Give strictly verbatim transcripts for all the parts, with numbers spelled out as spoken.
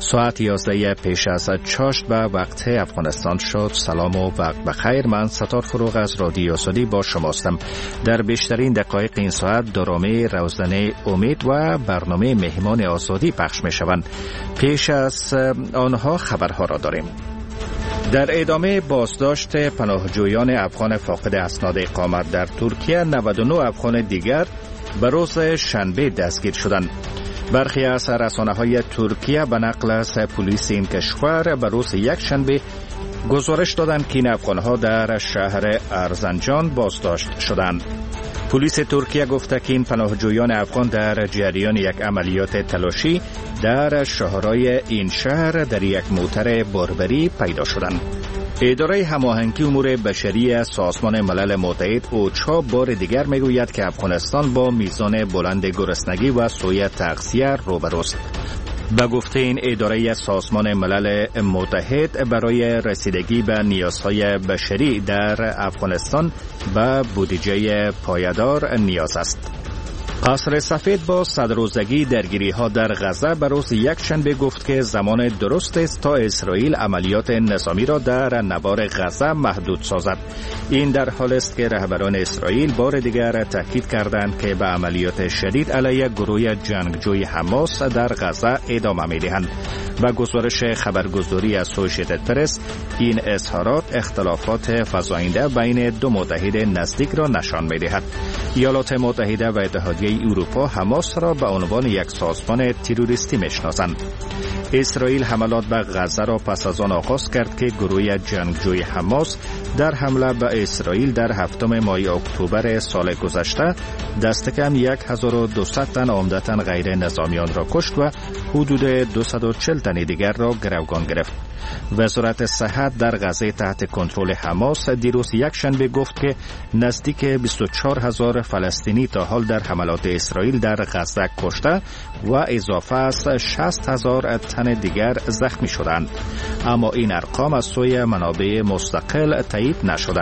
ساعت یازده پیش از چاشت به وقت افغانستان شد. سلام و وقت بخیر. من ستار فروغ از رادیو سدی با شماستم. در بیشترین دقایق این ساعت درامه روزنامه امید و برنامه مهمان آزادی پخش می شوند. پیش از آنها خبرها را داریم. در ادامه بازداشت پناهجویان افغان فاقد اسناد اقامت در ترکیه، نود و نه افغان دیگر به روز شنبه دستگیر شدند. برخی از رسانه‌های ترکیه به نقل از پلیس این کشور به روز یک شنبه گزارش دادند که این افغان‌ها در شهر ارزنجان بازداشت شدند. پلیس ترکیه گفته که این پناهجویان افغان در جریان یک عملیات تلاشی در شهرهای این شهر در یک موتر باربری پیدا شدند. اداره هماهنگی امور بشری سازمان ملل متحد اوچا بار دیگر میگوید که افغانستان با میزان بلند گرسنگی و سوء تغذیه روبروست. به گفته این اداره سازمان ملل متحد، برای رسیدگی به نیازهای بشری در افغانستان به بودجه پایدار نیاز است. قصر سفید با صدروزگی درگیری ها در غزه به روز یک شنبه گفت که زمان درست است تا اسرائیل عملیات نظامی را در نوار غزه محدود سازد. این در حال است که رهبران اسرائیل بار دیگر تاکید کردند که به عملیات شدید علیه گروه جنگجوی حماس در غزه ادامه می‌دهند. و گزارش خبرگزاری اسوسییتد پرس، این اظهارات اختلافات فزاینده بین دو متحد نزدیک را نشان می‌دهد. ایالات متحده و اتحادیه اروپا حماس را به عنوان یک سازمان تروریستی میشناسند. اسرائیل حملات به غزه را پس از آن آغاز کرد که گروه جنگجوی حماس در حمله به اسرائیل در هفتم ماه اکتبر سال گذشته دست کم هزار و دویست تن عمدتاً غیر نظامیان را کشت و حدود دویست و چهل تن دیگر را گروگان گرفت. وزارت صحت در غزه تحت کنترل حماس دیروز یک شنبه گفت که نزدیک بیست و چهار هزار فلسطینی تا حال در حملات اسرائیل در غزه کشته و اضافه از شصت هزار تن دیگر زخمی شدند. اما این ارقام از سوی منابع مستقل تایید نشده.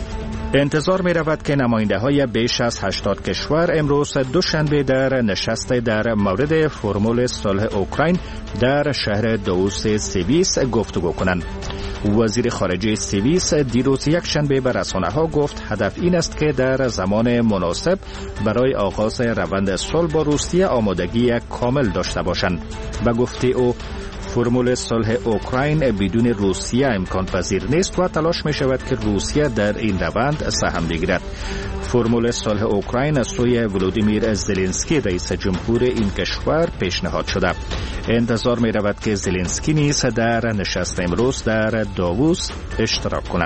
انتظار می رود که نماینده های بیش از هشتاد کشور امروز دوشنبه در نشست در مورد فرمول صلح اوکراین در شهر داووس سوئیس گفتگو کنند. وزیر خارجه سوئیس دیروز یک شنبه به رسانه ها گفت هدف این است که در زمان مناسب برای آغاز روند صلح با روسیه آمادگی کامل داشته باشند. و گفته او فرمول صلح اوکراین بدون روسیه امکان پذیر نیست و تلاش می شود که روسیه در این روند سهم بگیرد. فرمول صلح اوکراین از سوی ولودیمیر زلنسکی رئیس جمهور این کشور پیشنهاد شده. انتظار می رود که زلنسکی نیز در نشست امروز در داووس اشتراک کند.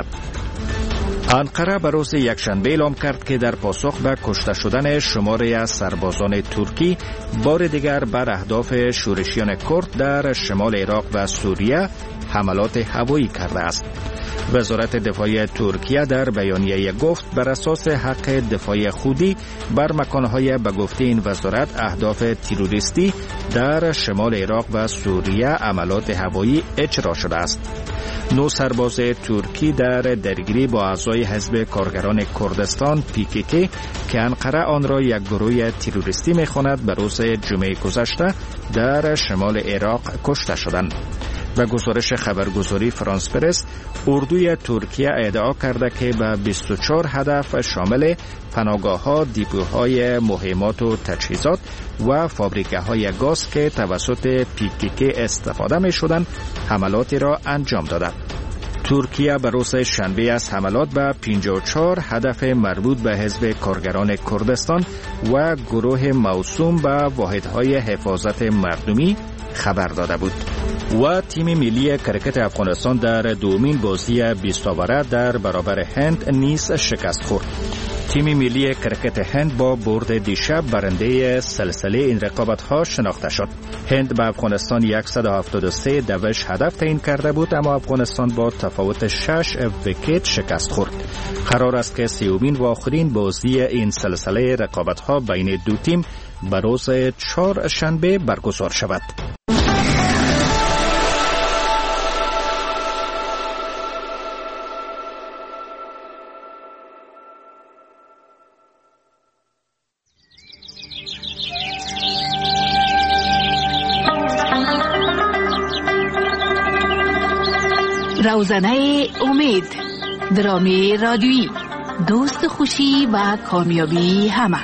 انقره به روز یکشنبه اعلام کرد که در پاسخ به کشته شدن شماری از سربازان ترکی بار دیگر بر اهداف شورشیان کرد در شمال عراق و سوریه حملات هوایی کرده است. وزارت دفاع ترکیه در بیانیه گفت بر اساس حق دفاع خودی بر مکانهای به گفته این وزارت اهداف تروریستی در شمال عراق و سوریه عملیات هوایی اجرا شده است. نو سرباز ترکی در درگیری با اعضای حزب کارگران کردستان پی کی کی که انقره آن را یک گروه تروریستی می‌خواند به روز جمعه گذشته در شمال عراق کشته شدند. و گزارش خبرگزاری فرانس پرس، اردوی ترکیه ادعا کرده که به بیست و چهار هدف شامل پناهگاه‌ها، دیپوهای مهمات و تجهیزات و فابریکه‌های گاز که توسط پی کی کی استفاده می‌شدند حملاتی را انجام داده. ترکیه به روز شنبه از حملات به پنجاه و چهار هدف مربوط به حزب کارگران کردستان و گروه موسوم به واحدهای حفاظت مردمی خبر داده بود. و تیم ملی کرکت افغانستان در دومین بازی بیست اوره در برابر هند نیز شکست خورد. تیم ملی کرکت هند با برد دیشب برنده سلسله این رقابت‌ها شناخته شد. هند به افغانستان صد و هفتاد و سه دوش هدف تعیین کرده بود، اما افغانستان با تفاوت شش ویکت شکست خورد. قرار است که سومین و آخرین بازی این سلسله رقابت‌ها بین دو تیم به روز چهارشنبه برگزار شود. روزنه امید، درامی رادیویی، دوست خوشی و کامیابی همه.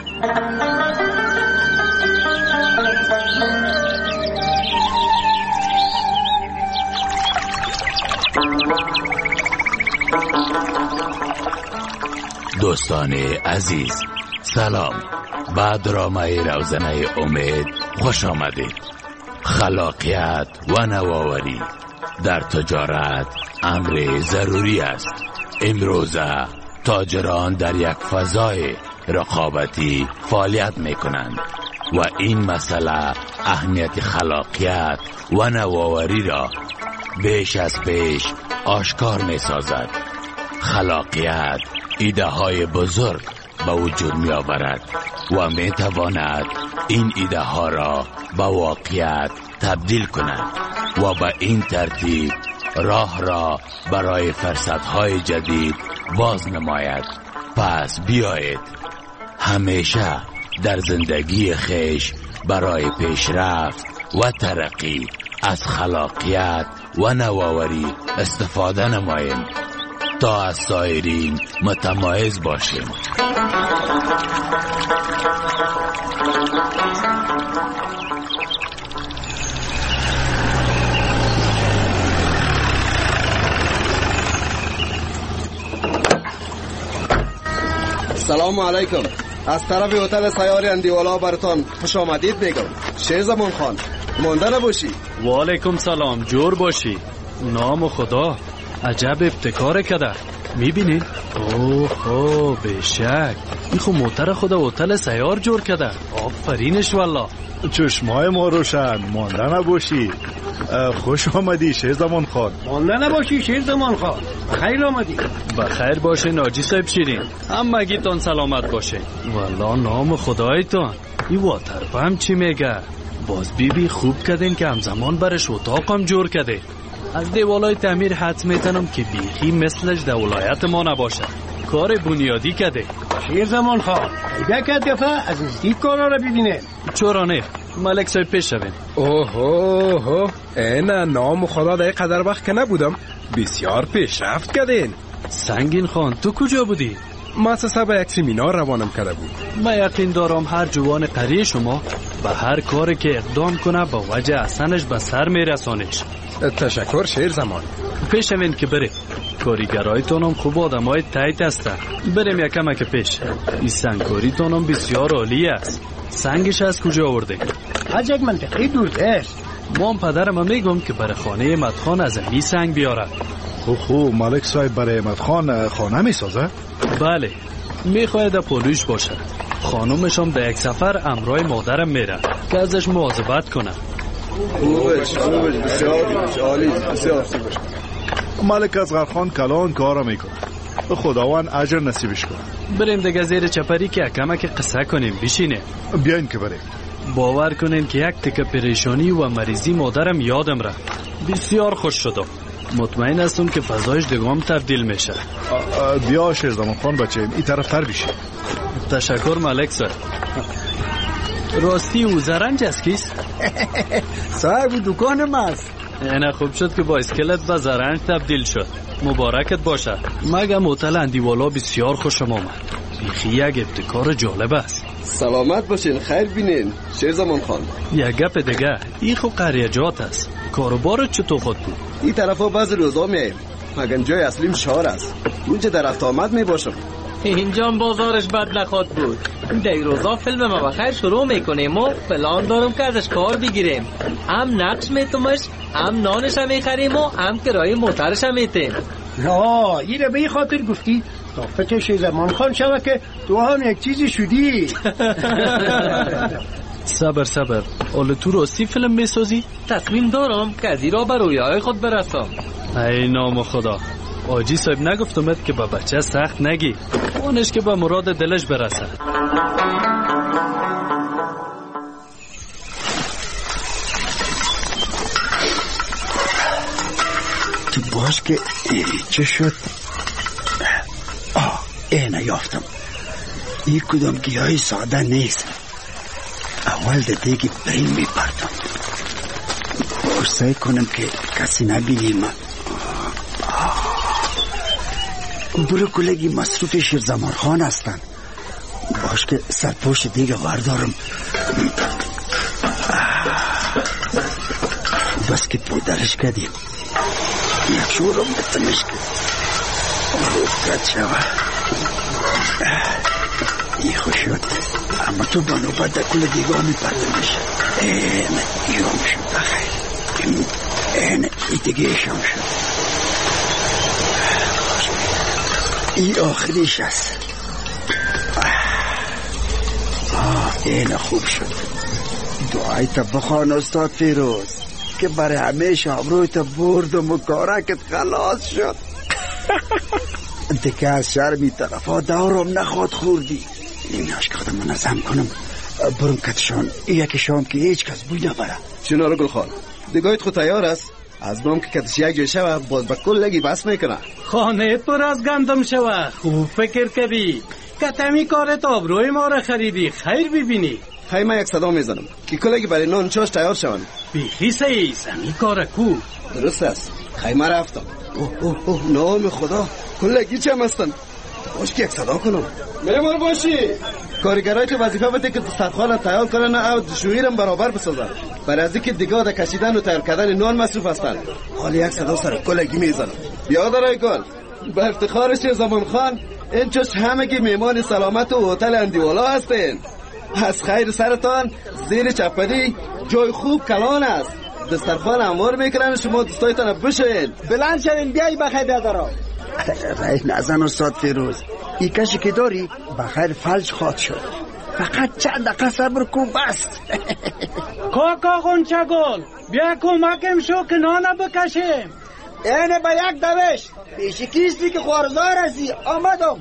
دوستان عزیز، سلام. با درامای روزنه امید خوش آمدید. خلاقیت و نوآوری در تجارت امر ضروری است. امروزه تاجران در یک فضای رقابتی فعالیت می کنند و این مسئله اهمیت خلاقیت و نوآوری را بیش از پیش آشکار می سازد. خلاقیت ایده های بزرگ به وجود می آورد و می تواند این ایده ها را به واقعیت تبدیل کند و به این ترتیب راه را برای فرصت‌های جدید باز نماید. پس بیایید همیشه در زندگی خیش برای پیشرفت و ترقی از خلاقیت و نوآوری استفاده نماییم تا از سایرین متمایز باشیم. سلام علیکم. از طرف هتل سیاری اندیوالا براتان خوش آمدید میگم. شیرزمان خان، مانده نباشی. و علیکم سلام، جور باشی. نام خدا، عجب ابتکار کده. میبینین؟ اوه اوه بشک این خو موتر خدا هتل سیار جور کده. آفرینش والله. چشمای ما روشن، مانده نباشی. خوش آمدی شیرزمان خان. مانده نباشی شیرزمان خان، خیر آمدی. بخیر باشه ناجی صاحب شیرین، همگیتان سلامت باشه. والله نام خدایتان. این واترپمپ چی میگه؟ باز بی بی خوب کدین که همزمان برش اتاقم جور کده. از دیوالای تعمیر حدس میتنم که بیخی مثلش در ولایت ما نباشه. کار بنیادی کده. شیرزمان خان، یک دفعه از نزدیک کارا رو ببینه. چرانه ملک صاحب پیش شوین. اوه اوه اینا نام خدا در قدر وقت که نبودم. بسیار پیشرفت کردین. سنگین خان، تو کجا بودی؟ مؤسسه به یک سمینار روانم کرده بود. من یقین دارم هر جوان قریه شما به هر کاری که اقدام کنه با وجه احسنش به سر میرسانش. تشکر شیرزمان. پیش شوین که بره. کاریگرایتونم خوب آدمای تایت هستن. بریم یکم که پیش. این سنگکاریتونم بسیار عالی است. سنگش از کجا آورده؟ از یک منطقه دور است. مام پدرم میگم که برای خانه مدخان از این سنگ بیاره. خو خو ملک صاحب برای مدخان خانه میسازه؟ بله، میخواید پولوش باشه. خانومشم در یک سفر امرای مادرم میره که ازش مواظبت کنه. خوبش خوبش بسیار عالی، بسیار خوبش. ملک اصغر خان کلان کارا میکنه. خداوند اجر نصیبش کنه. بریم دیگه زیر چپری که کمک قصه کنیم. بشینه. بیاین که بریم. باور کنین که یک تکه پریشانی و مریضی مادرم یادم رفت. بسیار خوش شدم. مطمئن هستم که فضایش دیگه تبدیل میشه. بیا شیرزمان خان بچه این طرف تر بشی. تشکر ملک صاحب. راستی او زرنج است کیست؟ صاحب دکانم است. اینه خوب شد که با اسکلت به زرنج تبدیل شد. مبارکت باشه. مگم هتل اندیوالا بسیار خوشم آمد. بیخی یک ابتکار جالب است. سلامت باشین، خیر بینین شیرزمان خان. یک گپ دیگه، این خو قریجات است. کاروبارت چطور خود بود؟ این طرفا بعض روزا میایم، مگر جای اصلیم شهر است. اونجا در رفت آمد میباشم. اینجا بازارش بد نخواد بود. در روزا فیلم ما بخیر شروع میکنیم و پلان دارم که ازش کار بگیریم. هم نقش میتومش، هم نانش هم میخریم و هم کرایه موترش هم میتیم. نه این رو به این خاطر گفتی تا فکر شیرزمان خان شوه که تو هم یک چیزی شدی. صبر صبر، اول تو راستی فیلم میسازی؟ تصمیم دارم که از این را به رویاهای خود برسم. ای نام خدا، آجی صاحب نگفتمت که با بچه سخت نگی، اونش که به مراد دلش برسه. تو باز که چه شد؟ آه اینه یافتم. این کدام گیاهی ساده نیست. اول ده دیگه برین می پردم. سعی کنم که کسی نبینیم. برو کلگی مصروف شیرزمان خان هستن. باش که سرپوش دیگه وردارم. بس که پودرش کردیم یک شورم بتنش کرد روب کد شوه. ای خوش شد، اما تو بانو بعد کل دیگه همی پردنش. اینه ایام شد بخیر. اینه ای دیگه شام شد. ای آخریش است. آه اینه خوب شد. دعای تا بخوان استاد فیروز که برای همیشه آبروی تا بردم و کارکت خلاص شد. دیگه از شرمی طرفا دورم نخواد خوردی. نمیاش که خودم منظم کنم برم کتشان یکی شام که هیچ کس بوی نبره. چون آره گل خان دیگهایت خود تیار است؟ از برم که کتش یک جای شوه باز با کل لگی بس میکنه. خانه پر از گندم شوه. خوب فکر کردی کتمی کارت آبروی ما را خریدی. خیر ببینی. خیلی من یک صدا میزنم که کلگی برای نان چاش تیار شون. بیخی سعی زمین کار کو. درست است. خیلی من رفتم. اوه اوه اوه نام خدا کلگی چه هم هستن. باش که یک صدا کنم. میمار باشی کارگرای تو وظیفه بده که دسترخوان تیار کنن او دشویرم برابر بسازن. برای از اینکه دیگه آده کشیدن و تیار کردن نان مصروف هستن. حالی یک صدا سر کلگی میزنم. بیاد رای گل به افتخار شیرزمان خان این چوش همگی میمان سلامت و هتل اندیوالا هستین. از خیر سرتان زیر چپدی جای خوب کلان است. دسترخوان اموار میکنن شما دوستایتان بشین. بلند شوین بیایی بخیر بیادارا. رای نزن استاد فیروز ای کشی که داری بخیر فلج خواد شد. فقط چند دقیقه صبر کن بس. کاکا غنچه گل بیا کمکم شو که نانه بکشیم. اینه با یک دوش پیشی کیستی که خوارزار هستی آمدم.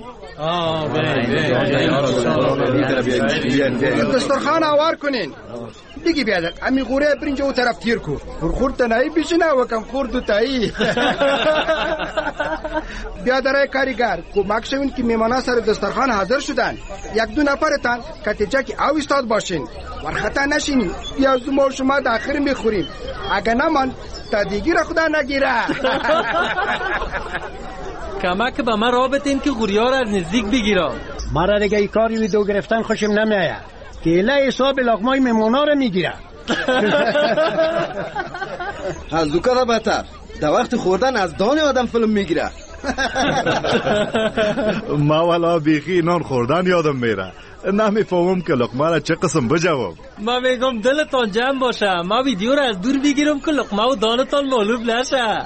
دسترخان آوار کنین. دیگه بیادر امی غوره برنج او طرف تیر کو. خورد تنهی بیشنه و کم خورد و تایی. بیادرای کاریگر کمک شوین که میمانا سر دسترخان حاضر شدن. یک دو نفرتان کتیجه که او استاد باشین ورخطا نشینین. پیاز ما شما داخل میخوریم. اگه نمان تا دیگی را خدا نگیره. کمک به من را بتین که غوریار از نزدیک بگیرم. مرا دیگه ای کاری ویدو گرفتن خوشم نمیاید که اله حساب لقمای میمونا را میگیره. از دوکا بهتر در وقت خوردن از دان آدم فیلم میگیره. ما والا بیخی نان خوردن یادم میره. نمیفهمم که لقمه را چه قسم بجوام. من میگم دلتان جمع باشه. ما ویدیو را از دور بگیرم که لقمه و دانتان معلوم نشه.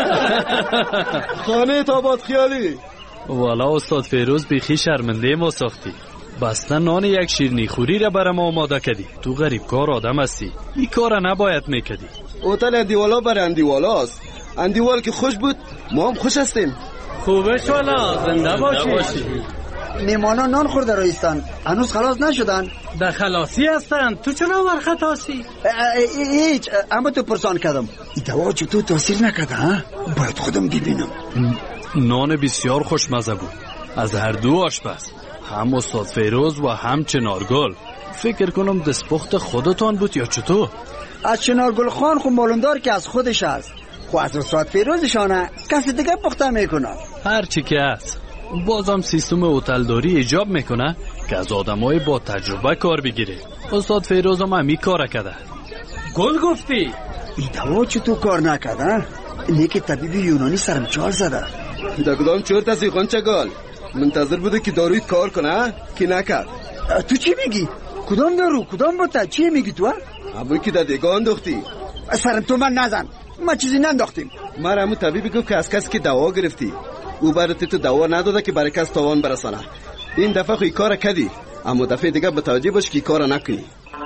خانه تاباد خیالی. والا استاد فیروز بیخی شرمنده ما ساختی. بسته نان یک شیرنی خوری را برام آماده کردی. تو غریب کار آدم هستی. این کار نباید میکردی. هتل اندیوالا برای اندیوالا است. اندیوال که خوش بود ما هم خوش هستیم. خوبش والا زنده باشی. میمانا نان خورده رایستان هنوز خلاص نشدن. در خلاصی هستن. تو چرا ورخطاسی؟ هیچ اما تو پرسان کردم ای دوا چطور تاثیر نکرده ها؟ باید خودم ببینم. نان بسیار خوشمزه بود از هر دو آشپز، هم استاد فیروز و هم چنارگل. فکر کنم دستپخت خودتان بود یا چطور؟ از چنارگل خان خو معلومدار که از خودش است. خو از استاد فیروزشانه کسی دیگه پخته میکنه. هر چی که است. بازم سیستم هتلداری ایجاب میکنه که از آدمای با تجربه کار بگیره. استاد فیروز هم همی کار کرده. گل گفتی؟ ای دوا چطور کار نکرده؟ نیکی طبیب یونانی سرمچال زده. در کدام چورت از غنچه گل منتظر بوده که داروی کار کنه که نکرد. تو چی میگی؟ کدام دارو؟ کدام بوتا؟ چی میگی تو؟ همون که در دیگه انداختی. سرم تو من نزن. ما چیزی ننداختیم. من همون طبیبی گفت که از کسی که دوا گرفتی او برای تو دوا نداده که برای کس تاوان برسانه. این دفعه خوی کار کردی اما دفعه دیگه متوجه باش که کار نکنی.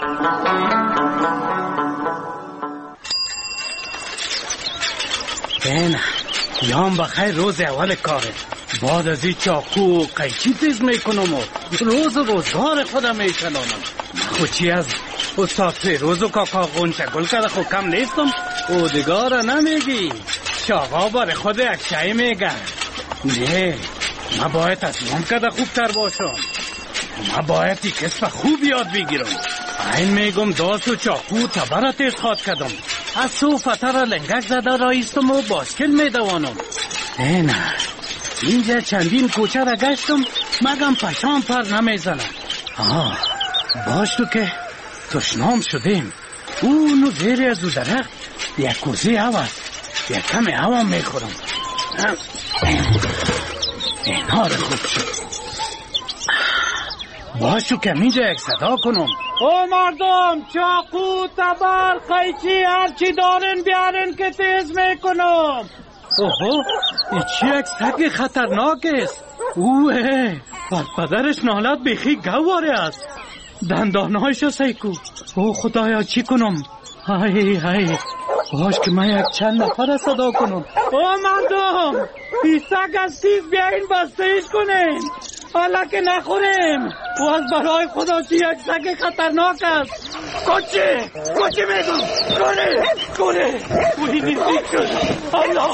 بینه یام بخیر روز اول کاره. بعد از این چاقو قیچی تیز میکنم و روز روزگار خودم میکنم. خود چی از استاد فیروز و کاکا غنچه گل کرده خود کم نیستم. او دیگاره نمیگی شاقا بار خود یک شای میگن. نه ما باید از نام کده خوبتر باشم. ما باید ای کسب خوب یاد بگیرم. این میگم داست و چاقو تبره تیز خواد کدم. از سو فتر لنگک زده رایستم و باشکل میدوانم. نه نه اینجا چندین کوچه را گشتم مگم پشام پر نمیزنه. آه باش تو که تشنام شدیم. اونو زیر از درخت یک کوزه هوا یک کمی هوا میخورم. اینا رو خوب شد. باش تو که اینجا یک صدا کنم. او مردم چاقو تبر قیچی هرچی دارن بیارن که تیز میکنم. اوه این چی یک سگ خطرناک است. اوه بر پدرش نالت بیخی گواره است. دندانهایشو سیکو. او خدایا چی کنم؟ های های باش که من یک چند نفر صدا کنم. او مردم این سگ از تیز بیاین بستهش کنین حالا که نخوریم. و از برای خدا چی یک سگ خطرناک است. کچه کچه میگم کنه کنه وی نیزید شد. الله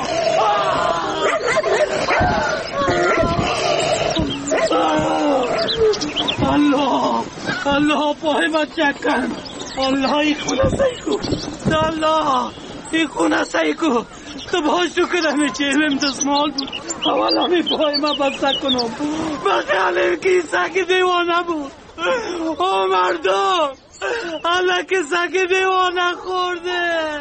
الله الله پای من چکن. الله ای خونه سیکو الله ای خونه سیکو تو باش تو که نمی چیویم دستمال بود. اول همی پای من بسته کنم بخیالیم که این سگ دیوانه بود. او مردم الله که سگ دیوانه خورده.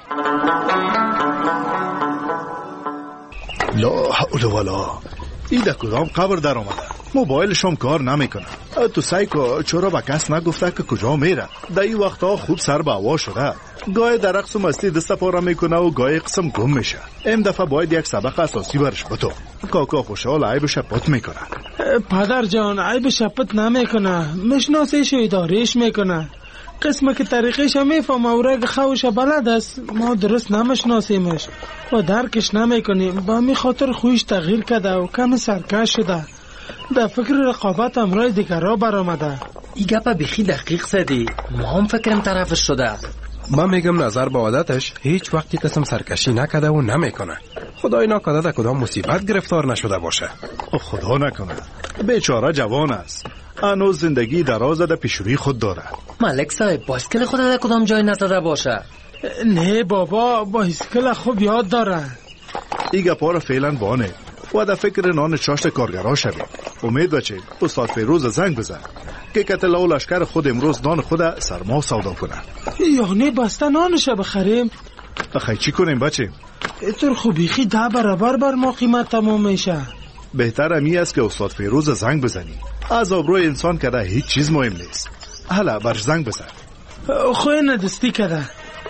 لا حول ولا این در کدام قبر در آمده. موبایلشم کار نمیکنه. تو سایکو چرا با کس نگفته که کجا میره؟ در این وقتا خوب سر به هوا شده. گاهی در رقص و مستی دست پاره میکنه و گاهی قسم گم میشه. این دفعه باید یک سبق اساسی برش بتو. کاکا خوشحال عیبش پت میکنه. پدر جان عیبش پت نمیکنه. مشناسیش و ادارهش میکنه. قسمه که طریقش هم میفهم و رگ خوش بلد است. ما درست نمشناسیمش و درکش نمیکنیم. با می خاطر خویش تغییر کرده و کم سرکش شده. در فکر رقابت امرای دیگر را برآمده. این گپا بیخی دقیق زدی. ما هم فکرم طرفش شده. من میگم نظر به عادتش هیچ وقتی قسم سرکشی نکده و نمیکنه. خدای نکرده در کدام مصیبت گرفتار نشده باشه. خدا نکنه. بیچاره جوان است. هنوز زندگی دراز در پیشروی خود داره. ملک صاحب بایسکل خود در کدام جای نزده باشه؟ نه بابا بایسکل خوب یاد داره. این گپا را فعلا بانه و در فکر نان چاشت کارگرها شویم. امید بچه استاد فیروز زنگ بزن که کتل و لشکر خود امروز نان خود سرما سودا کنه. یعنی بسته نانش بخریم؟ بخیر چی کنیم بچه؟ اینطور خوبیخی ده برابر بر ما قیمت تمام میشه. بهتر امی است که استاد فیروز زنگ بزنی. از آبروی انسان که هیچ چیز مهم نیست. حالا برش زنگ بزن. خوی ندستی کده.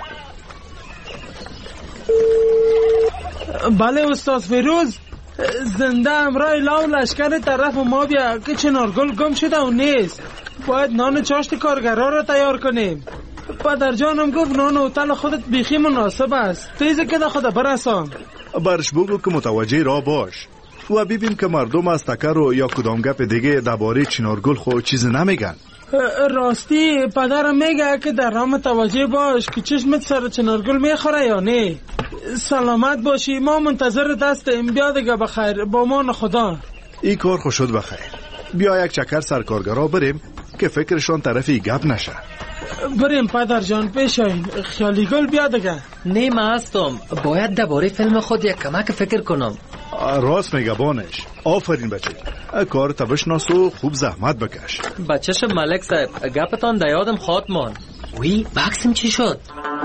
بله استاد فیروز زنده امرای لاو لشکر طرف ما بیا که چنارگل گم شده و نیست. باید نان چاشت کارگرها را تیار کنیم. پدر جانم گفت نان اوتل خودت بیخی مناسب است. تیزه که ده خود برسان. برش بگو که متوجه را باش و ببین که مردم از تکر و یا کدام گپ دیگه درباره چنارگل خود چیز نمیگن. راستی پدرم میگه که در راه متوجه باش که چشمت سر چنارگل میخوره یا نه. سلامت باشی. ما منتظر دستیم. بیا دیگه بخیر. با مان خدا. این کار خوش شد بخیر. بیا یک چکر سرکارگرها بریم که فکرشان طرفی گپ نشه. بریم پدر جان پیش این. خیالی گل بیا دیگه. نه من هستم. باید درباره فیلم خود یک کمک فکر کنم. راست میگه بانش. آفرین بچه. کار تبشناس و خوب زحمت بکش. بچه‌ش ملک صاحب گپتان در یادم خاط مان. وی بکسم چی شد؟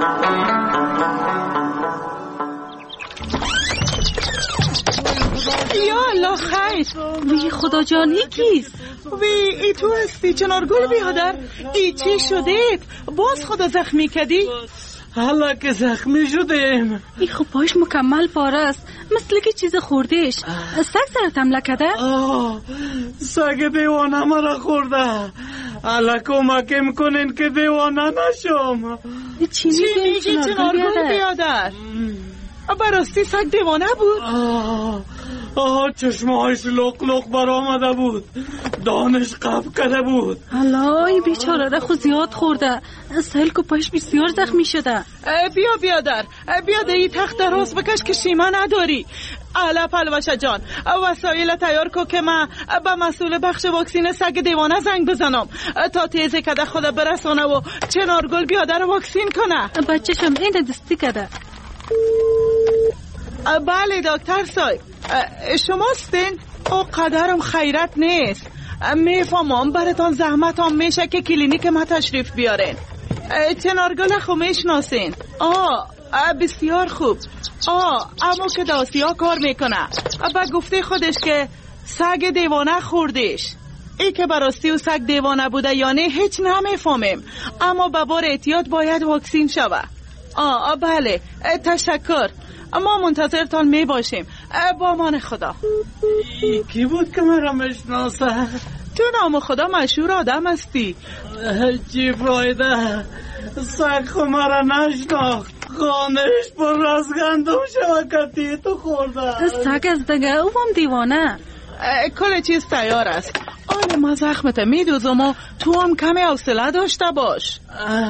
یا الله خیر. وی خدا جان ای کیست؟ وی ای تو هستی چنارگل بیادر؟ ای چی شدید؟ باز خدا زخمی کردی؟ حالا که زخمی شدیم. ای خب پاش مکمل پاره است. مثل که چیز خوردهش. سگ سرت حمله کرده؟ سگ دیوانه مرا خورده. حالا کمکم کنین که دیوانه نشم. چی میگی چنارگل بیادر؟ براستی سگ دیوانه بود؟ آه آه چشمهایش لق لق بر آمده بود. دانش قف کرده بود. الای بیچاره را خود زیاد خورده. سهل که پاش بسیار زخمی شده. بیا بیادر بیا ده ای تخت راست بکش که شیمه نداری. الا پلوشه جان وسایل تیار کو که من با مسئول بخش واکسین سگ دیوانه زنگ بزنم تا تیزه کده خدا برسانه و چنارگل بیادر واکسین کنه. بچه‌شم این دستی کده. بله دکتر صاحب. شماستین؟ او قدرم خیرت نیست. میفهمم براتون زحمت هم میشه که کلینیک ما تشریف بیارین. چنارگل خو میشناسین؟ آه بسیار خوب. آه اما که داسیا کار میکنه. با گفته خودش که سگ دیوانه خوردش. ای که براستی و سگ دیوانه بوده یا نه هیچ نمیفهمیم، اما به بار احتیاط باید واکسین شوه. آه بله تشکر. ما منتظرتان می باشیم. با امان خدا. ای کی بود که مرا میشناسه؟ تو نام خدا مشهور آدم هستی. چی فایده؟ سگ خو مرا نشناخت. خانهش پر از گندم شوکتی تو خورده. سگ از دگه او هم دیوانه. کل چیز تیار است. آن ما زخمت میدوزم و تو هم کمی حوصله داشته باش.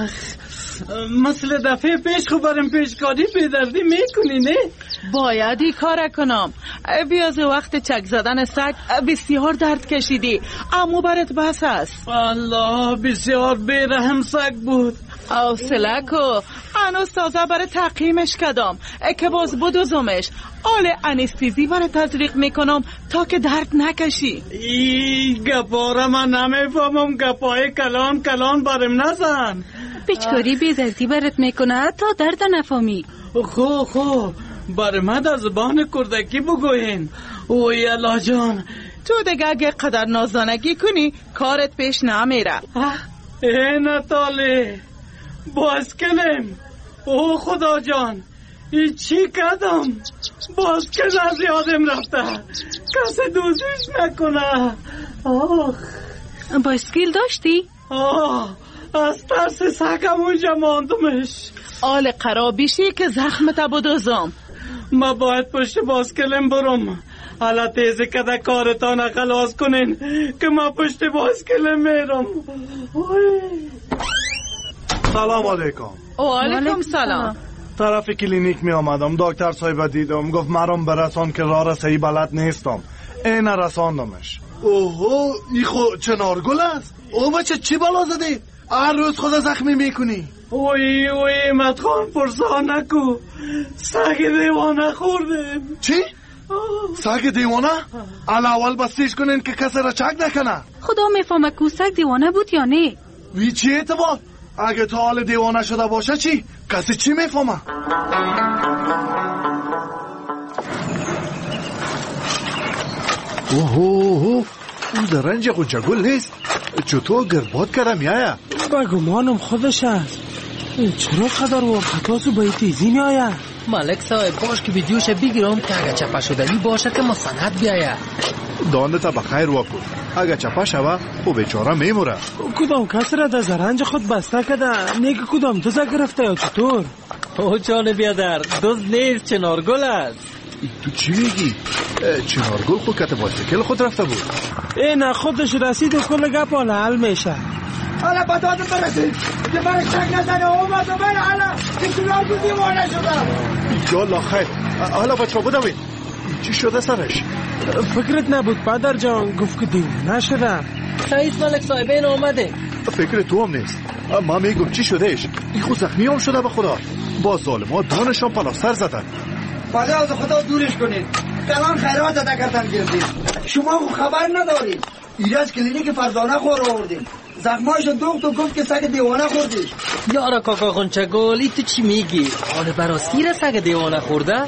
مثل دفعه پیش خو برم پیشکاری پیدردی میکنی نه؟ باید ای کار کنم. بیاز وقت چک زدن سگ بسیار درد کشیدی، اما برات بس است. الله بسیار بیرحم سگ بود. حوصله کو، هنوز تازه برای تقییمش کدام که باز بدوزمش. آل انستیزی برای تزریق میکنم تا که درد نکشی. ای گپاره من نمیفهمم، گپای کلان کلان برم نزن. بیچکاری بیدردی برات میکنه تا درد نفهمی. خو خو برمه در زبان کردکی بگوین. اوی الله جان، تو دیگه اگه قدر نازدانگی کنی کارت پیش نمیره. ای نتالی باز کنم. او خدا جان ای چی کدم؟ باز که از یادم رفته، کسی دوزیش نکنه. آخ بایسکل داشتی؟ آه از ترس سگم اونجا ماندمش. آل قرابیشی که زخمت بدوزم. ما باید پشت باسکلم برم. حالا تیزی کده کارتان خلاص کنین که ما پشت باسکلم میرم. سلام علیکم. و علیکم سلام. طرف کلینیک می آمدم، دکتر صاحب دیدم، گفت مرام برسان که راه رسایی بلد نیستم. این رساندمش. اوهو ای خو چنارگل است. او بچه چی بلا زدی؟ هر روز خدا زخمی میکنی. اوی اوی مدخان پرسا نکو، سگ دیوانه خوردیم. چی؟ سگ دیوانه؟ علا اول بستیش کنین که کسی را چک نکنه. خدا میفهمه که سگ دیوانه بود یا نه. وی چی اعتبار؟ اگه تا حال دیوانه شده باشه چی؟ کسی چی میفهمه؟ اوه اون در رنج قنچگل نیست. چطور گرباد کرده میایه؟ بگمانم خودش است. چرا قدر و خطاسو به تیزی نیایه؟ ملک صاحب باش که ویدیوش بگیرم که اگه چپه شدنی باشه که مستند بیایه. دانده تا بخیر واکن. اگه چپه شوه او بیچاره میموره. کدام کس را در زرنج خود بسته کده؟ نیگه کدام دوزه گرفته یا چطور؟ او جان بیادر دوز نیست، چنارگل است. تو چی میگی؟ چنارگل خود کت بایسکل خود رفته بود. این خودش رسید و کل گپ حالا حل میشه. حالا با دادم برسید که برای شک نزنه اومد و بره. حالا که چنارگل دیوانه شده. یالا خیر. حالا بچه بودوید چی شده سرش؟ فکرت نبود پدر جان گفت که دیوانه شده. رئیس ملک صاحب این آمده. فکر تو هم نیست. ما میگم چی شدهش؟ این خود زخمی هم شده به خدا. با ظالم ها دانشان پلاستر زدن. باید از خدا دورش کنید. کلان خیرات ادا کردن گردید. شما خبر ندارید. ایراز کلینیک فرزانه خور آوردیم. زخمایشو دوخت و گفت که سگ دیوانه خوردی. یارا کاکا خونچگل ای تو چی میگی؟ آره براستی را سگ دیوانه خورده؟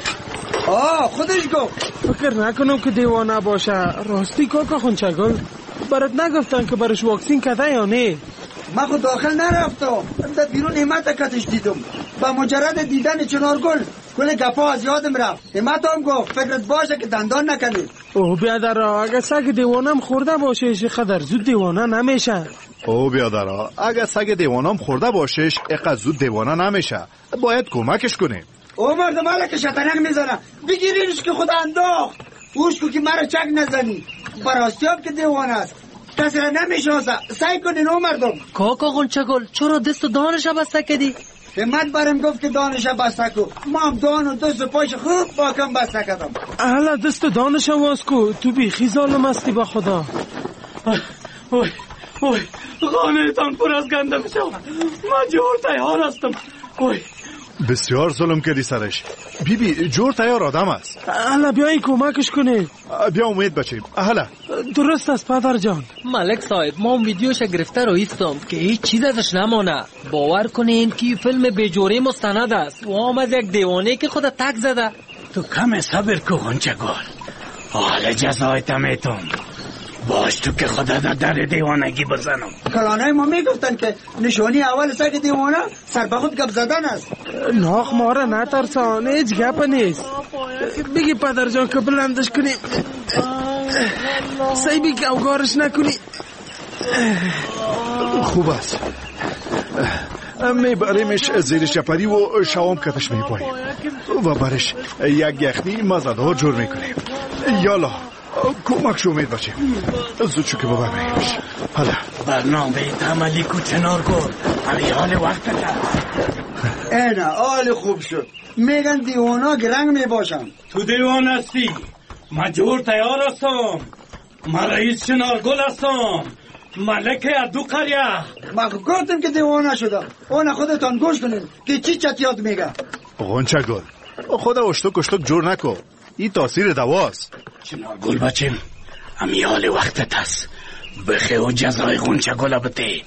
آه خودش گفت. فکر نکنم که دیوانه باشه. راستی کاکا خونچگل برات نگفتن که برش واکسین کده یا نه؟ من خود داخل نرفتم، در بیرون همت کتش دیدم. با مجرد دیدن چنارگل کل گپا از یادم رفت. همت هم گفت فکرت باشه که دندان نکنید. اوه بیادرها اگه سگ دیوانم خورده باشش قدر زود دیوانه نمیشه. اوه بیادرها اگه سگ دیوانم خورده باشش اقدر زود دیوانه نمیشه. باید کمکش کنیم. او مردم حالا که شطرنگ میزنه بگیرینش که خدا انداخت. اوش کو که مرا چک نزنی. براستی هم که دیوانه است. کسی را نمیشناسه. سعی کنین او مردم. کاکا غنچگل چرا دست و دانش بسته کردی؟ همت برم گفت که دانش بسته کو. ما هم دان و دست و پایش خوب باکم بسته کردم. حالا دست و دانش واز کو. تو بیخی ظالم هستی با خدا. اوی اوی خانه تان پر از گندم شد. من جور تیار هستم. اوی بسیار ظلم کردی سرش. بی بی جور تیار آدم است. حالا بیایی کمکش کنید. بیا امید بچیم. حالا درست است پدر جان. ملک صاحب ما اون ویدیوش گرفته رو ایستم که هیچ چیز ازش نمانه. باور کنین که فیلم بجوری مستند است و هم از یک دیوانه که خود تک زده. تو کم صبر کن چگار. حال جزایت میتون. باش تو که خدا در در دیوانگی بزنم. کلانای ما میگفتن که نشانی اول سگ دیوانه سر به خود گپ زدن است. ناخ ما را نترسان، هیچ گپ نیست. بگی پدر جان که بلندش کنی. سیبی که اوگارش نکنی. خوب است. میبریمش زیر شپری و شوام کتش میپاییم و برش یک یخنی مزدار جور میکنیم. یالا کمک شو امید بچیم. زود شو که ببریمش. حالا برنامه تعملی کو چنار گل همی حال وقت تا اینه حال خوب شد. میگن دیوانا گرنگ میباشن. تو دیوان هستی. ما جور تیار هستم. ما رئیس چنار گل هستم. ملک ادو قریه. ما گفتم که دیوانه شده. اون خودتان گوش کنید که چی چطیات میگه. غنچه گل خدا اشتک اشتک جور نکو. این تاثیر دواست. چنار گل بچیم همی حال وقتت هست. بخی و جزای غنچه گل بته.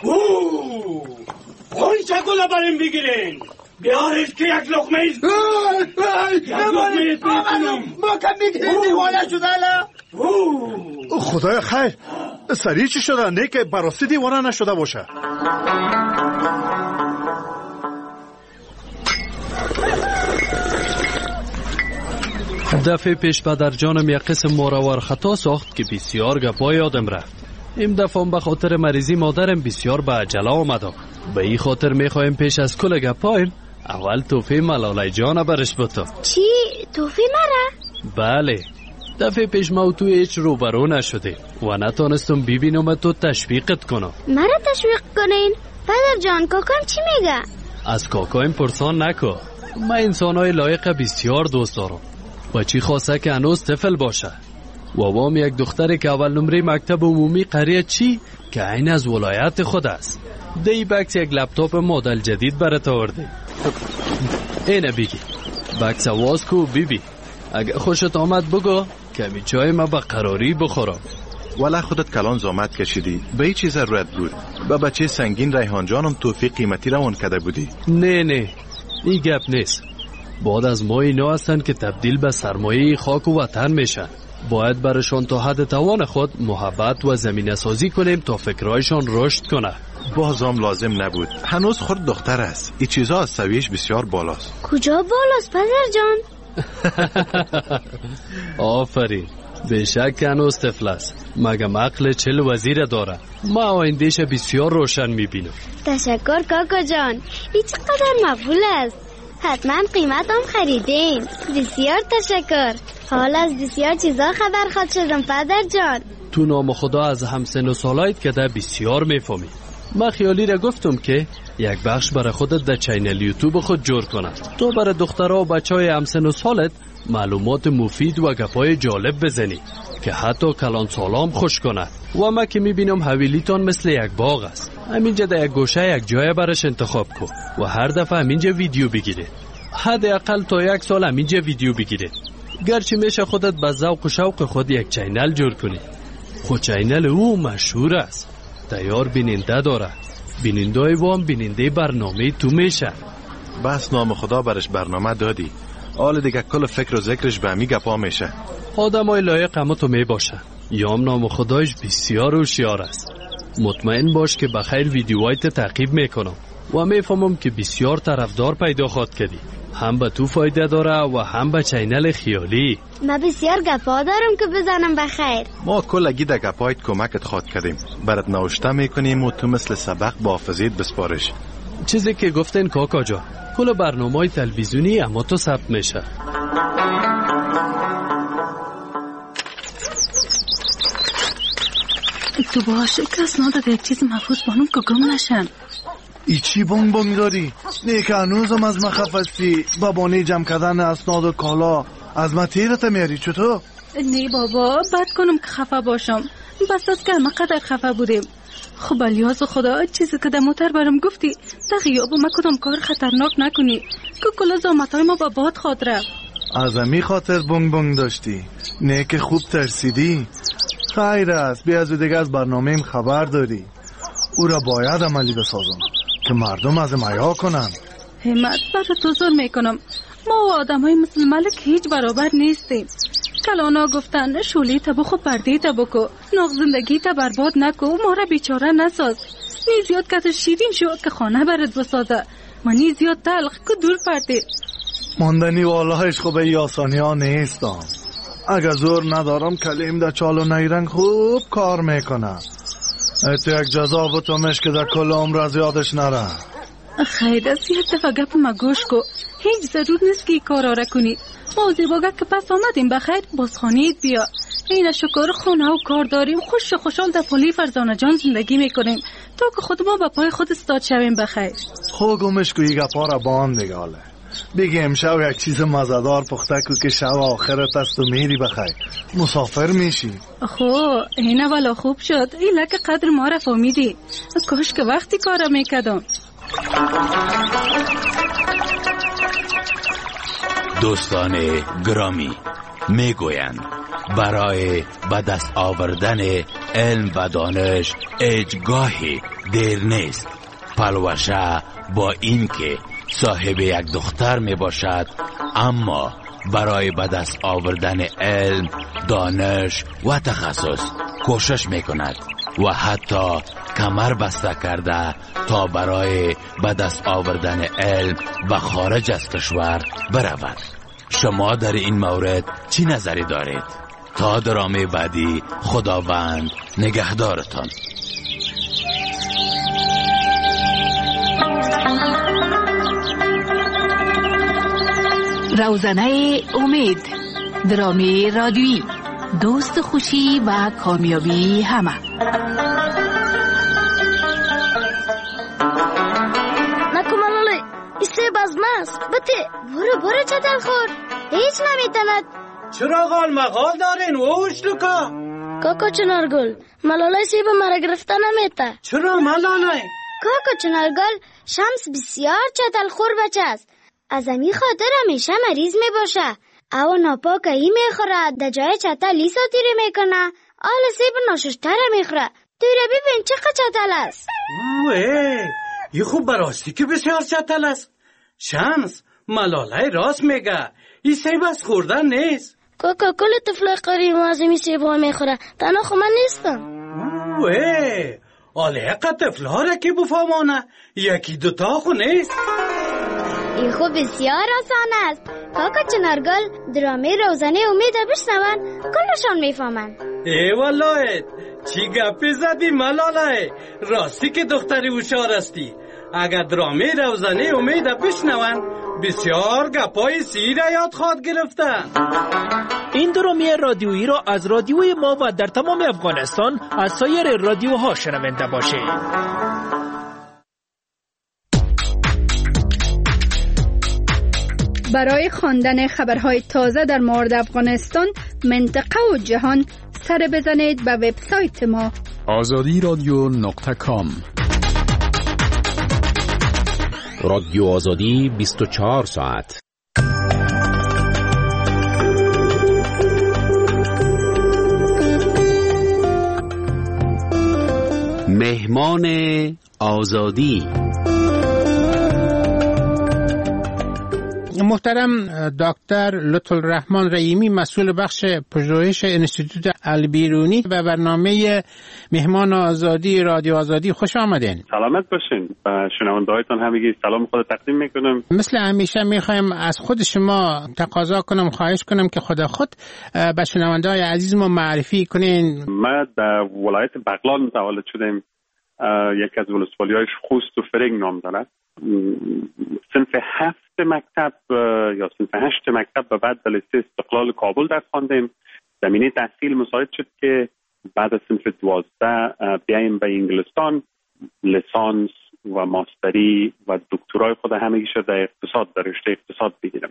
غنچه گل بریم بگیرین. بیارش که یک لقمه ایست. یک لقمه ایست بکنم. ما کم میگیرین دیوانه شده لا. خدای خیر سریع چی شده؟ نه که براستی دیوانه نشده باشه. دفعه پیش پدر جانم یک قسم ماراور خطا ساخت که بسیار گپای یادم رفت. این دفعه به خاطر مریضی مادرم بسیار به عجله آمدم. به این خاطر میخوایم پیش از کل گپایم اول توفی ملاله جان برش بتو. چی؟ توفی مرا؟ بله. دفعه پیش ما تو هیچ روبرو نشده و نتانستم ببینم تو تشویقت کنم. مرا تشویق کنین؟ پدر جان کاکام چی میگه؟ از کاکایم پرسان نکو. من انسانای لایق بسیار دوست دارم. بچی خواسته که هنوز طفل باشه و وام یک دختری که اول نمره مکتب عمومی قریه چی که عین از ولایت خود است. دی بکس یک لپتاپ مدل جدید برات آورده. اینه بگی بکس واز کو بیبی اگه خوشت آمد بگو کمی چای ما با قراری بخورم. ولی خودت کلان زامت کشیدی به این چیز ضرورت بود. با بچه سنگین ریحان جانم توفیق قیمتی روان کرده بودی. نه نه این گپ نیست. بعد از ما اینا هستن که تبدیل به سرمایه خاک و وطن میشن. باید برشان تا حد توان خود محبت و زمینه سازی کنیم تا فکرایشان رشد کنه. بازم لازم نبود. هنوز خود دختر است. این چیزا از سویش بسیار بالاست. کجا بالاست پدر جان؟ آفرین. بشک هنوز طفل است. مگم عقل چل وزیر داره. ما آیندهش بسیار روشن میبینم. تشکر کاکا جان. این چقدر مفعول است. حتما قیمت هم خریدین. بسیار تشکر. حالا از بسیار چیزا خبر خواد شدم پدر جان. تو نام خدا از همسن و سالایت که ده بسیار میفهمی. من خیالی را گفتم که یک بخش برای خودت در چینل یوتیوب خود جور کنم تو برای دخترها و بچه های همسن و سالت معلومات مفید و گپای جالب بزنی که حتی کلان سالام خوش کنه. و ما که میبینم حویلیتان مثل یک باغ است. همینجا در یک گوشه یک جای برش انتخاب کن و هر دفعه همینجا ویدیو بگیره. حداقل تا یک سال همینجا ویدیو بگیره. گرچه میشه خودت به ذوق و شوق خود یک چینل جور کنی. خود چینل او مشهور است. تیار بیننده داره. بینندای وام بیننده برنامه تو میشه. بس نام خدا برش برنامه دادی. حال دیگه کل فکر و ذکرش به همی گپا میشه. آدمای لایق اما تو میباشه. یام نام خدایش بسیار هوشیار است. مطمئن باش که بخیر ویدیوهایت تعقیب میکنم و میفهمم که بسیار طرفدار پیدا خواد کردی. هم به تو فایده داره و هم به چینل خیالی. ما بسیار گپا دارم که بزنم بخیر. ما کلگی در گپایت کمکت خواد کردیم. برات نوشته میکنیم و تو مثل سبق با حافظیت بسپارش. چیزی که گفتن کاکا جان کل برنامه‌های تلویزیونی اما تو ثبت میشه. تو باشه که اسناد یک چیز محفوظ بانم که گم نشن. ای چی بانگ بانگ داری؟ نه که هنوزم از من خفستی بابانه جمع کردن اسناد و کالا از من تیرت میاری چطور؟ نه بابا بد کنم که خفه باشم. بس از که همه قدر خفه بودیم. خب الیاس خدا چیزی که در موتر برام گفتی در غیاب ما کدام کار خطرناک نکنی که کل زامتای ما با باد خواد رفت. از امی خاطر بونگ بونگ داشتی؟ نه که خوب ترسیدی؟ خیر است، بیا از دیگه از برنامه‌ام خبر داری. او را باید عملی بسازم که مردم از میا کنن. همت برای تو زور میکنم، ما و آدم های مثل ملک هیچ برابر نیستیم. کلانا گفتن شولی تبو خود پرده تبکو، ناغ زندگی تا برباد نکو، ما را بیچاره نساز. نی زیاد کت شیرین شو که خانه برد بسازه، ما نی زیاد تلخ که دور پرده. ماندنی والهش خوب ای آسانی ها نیستم. اگر زور ندارم کلیم در چال و نیرنگ خوب کار میکنه. ایتو یک جزا بتومش که در کل عمر از یادش نره. خیلی از یک دفعه گپ ما گوش کو، هیچ ضرور نیست که ای کار آره کنی. موزی باگه که پس آمدیم بخیر بازخانید بیا. این شکر خونه و کار داریم، خوش و خوشحال در پلی فرزانه جان زندگی میکنیم تا که خود ما با پای خود استاد شویم بخیر. خو گمش کو یک پا را باند دیگاله. بگی امشب یک چیز مزدار پخته کو که شب آخرت است و میری بخیر مسافر میشی. خو این والا خوب شد، این لکه قدر ما را فهمیدی. کاش که وقتی کارا میکدم. دوستان گرامی، میگویند برای به دست آوردن علم و دانش هیچگاهی دیر نیست. پلوشه با این که صاحب یک دختر می باشد، اما برای به دست آوردن علم، دانش و تخصص کوشش می کند و حتی کمر بسته کرده تا برای به دست آوردن علم و خارج از کشور برود. شما در این مورد چی نظری دارید؟ تا درامه بعدی خداوند نگهدارتان. روزنه امید، درامی رادیویی، دوست خوشی و کامیابی همه. نکو ملاله ایسه بازماست بته برو برو چطل خور هیچ نمیتند. چرا غال مغال دارین ووش لکا؟ کاکا چنارگل ملاله سیب مرا گرفته نمیته. چرا ملاله؟ کاکا چنارگل شمس بسیار چطل خور بچه است، از امی خاطر همیشه مریض می باشه. او ناپاک ای می خوره، در جای چطل ای ساتیری می کنه، آل سیب ناششتر می خوره. توی را ببین چقدر چطل است. اوه ای خوب براستی که بسیار چطل است. شمس ملاله راست میگه، ای سیب از خوردن نیست. کاکا کل طفل قریب از امی سیب ها می خوره، تنها خو من نیستم. اوه آله اقا طفل ها را که بفهمانه، یکی دوتا خو نیست. این خوب بسیار آسان است. کاکا چنارگل درامه روزنه امید بشنون کلشان میفهمن. ای والله چی گپی زدی ملاله، راستی که دختری هوشیار استی. اگر درامه روزنه امید بشنون بسیار گپای سیر یاد خواد گرفتن. این درامه رادیویی را از رادیوی ما و در تمام افغانستان از سایر رادیوها شنونده باشید. برای خواندن خبرهای تازه در مورد افغانستان، منطقه و جهان سر بزنید به وبسایت ما آزادی رادیو نقطه کام. رادیو آزادی بیست و چهار ساعت. مهمان آزادی. محترم دکتر لطف الرحمن رحیمی، مسئول بخش پژوهش انستیتوت البیرونی و برنامه مهمان آزادی رادیو آزادی، خوش آمدین. سلامت باشین. شنونده‌هایتان همگی سلام خود تقدیم میکنم. مثل همیشه میخوایم از خود شما تقاضا کنم، خواهش کنم که خود خود به شنونده‌های عزیز ما معرفی کنین. ما در ولایت بغلان متولد شدیم. یکی از ولسوالی‌های خوست و فرنگ نام دارد. صنف هفت مکتب یا صنف هشت مکتب و بعد دلیسه استقلال کابل درس خواندیم. زمینه تحصیل مساعد شد که بعد از صنف دوازده بیاییم به انگلستان لیسانس و ماستری و دکترای خود همگی شد در اقتصاد، در رشته اقتصاد بگیرم.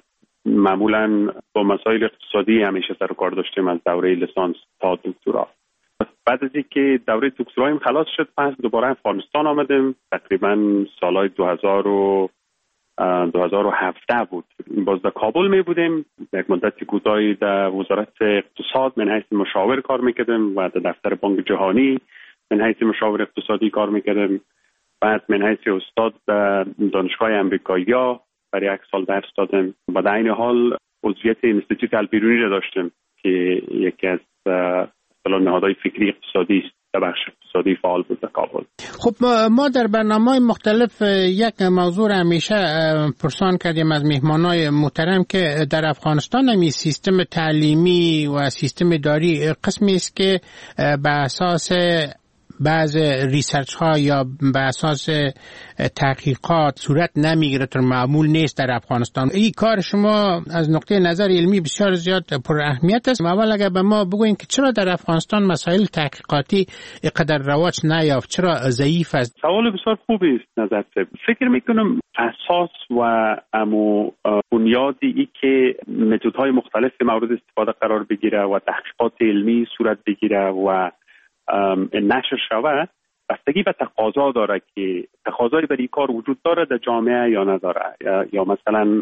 معمولا با مسائل اقتصادی همیشه سر و کار داشتیم از دوره لیسانس تا دکترا. بعد از اینکه دوره دکترایم خلاص شد پس دوباره افغانستان آمدیم. تقریبا سالهای دو هزار و هفده بود. باز در کابل می بودیم. یک مدت کوتاهی در وزارت اقتصاد من حیث مشاور کار میکردیم و در دفتر بانک جهانی من حیث مشاور اقتصادی کار میکردیم. بعد من حیث استاد در دانشگاه امریکایی برای یک سال درس دادم و در این حال عضویت انستیتوت البیرونی را داشتیم که یکی از نهادهای فکری اقتصادی است، در بخش اقتصادی فعال بود در کابل. خب ما در برنامه‌های مختلف یک موضوع همیشه پرسان کردیم از مهمانای محترم که در افغانستان همی سیستم تعلیمی و سیستم اداری قسمی است که به اساس بعض ریسرچ ها یا به اساس تحقیقات صورت نمیگیره، طور معمول نیست در افغانستان. این کار شما از نقطه نظر علمی بسیار زیاد پر اهمیت است. اول اگر به ما بگوین که چرا در افغانستان مسائل تحقیقاتی اینقدر رواج نیافت، چرا ضعیف است؟ سوال بسیار خوبی است نظر سب. فکر میکنم اساس و امو بنیادی ای که متدهای مختلف مورد استفاده قرار بگیره و تحقیقات علمی صورت بگیره و نشر شود بستگی به تقاضا داره که تقاضای برای کار وجود داره در جامعه یا نداره، یا, یا مثلا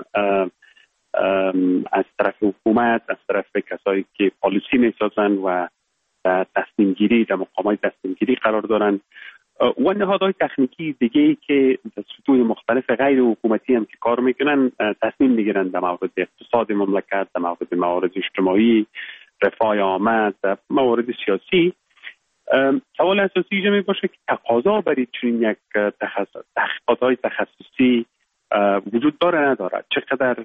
از طرف حکومت، از طرف کسایی که پالیسی میسازن و در تصمیم گیری در مقامات تصمیم گیری قرار دارن و نهادهای تکنیکی دیگه ای که در سطوح مختلف غیر حکومتی هم که کار میکنن تصمیم میگیرن در مورد اقتصاد مملکت، در مورد موارد اجتماعی، رفاه عامه، در موارد سیاسی. سوال اساسی اینجا می باشه که تقاضا برای چنین یک تحقیقات‌های تخصصی وجود داره نداره، چقدر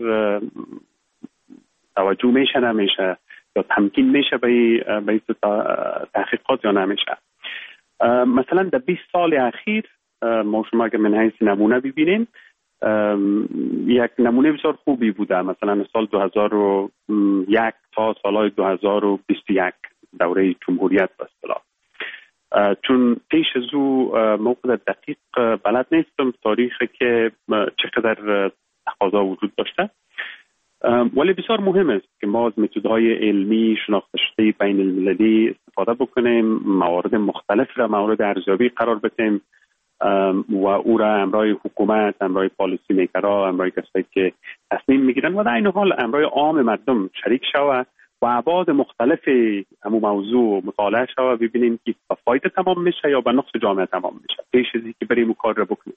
توجه میشه نمیشه یا تمکین میشه به به تحقیقات یا نمیشه. مثلا در بیست سال اخیر ما شما اگر من حیث نمونه ببینیم یک نمونه بسیار خوبی بوده. مثلا سال دو هزار و یک تا سال دو هزار و بیست و یک دوره جمهوریت به اصطلاح، چون پیش از او موقع دقیق بلد نیستم تاریخ که چقدر تقاضا وجود داشته، ولی بسیار مهم است که ما از متدهای علمی شناخته شده بین المللی استفاده بکنیم، موارد مختلف را مورد ارزیابی قرار بدیم و او را امرای حکومت، امرای پالیسی میکرها، امرای کسایی که تصمیم میگیرن و در این حال امرای عام مردم شریک شود و ابعاد مختلف همون موضوع مطالعه شد و ببینیم که به فایده تمام میشه یا به نقص جامعه تمام میشه پیش از اینکه بریم کار را بکنیم.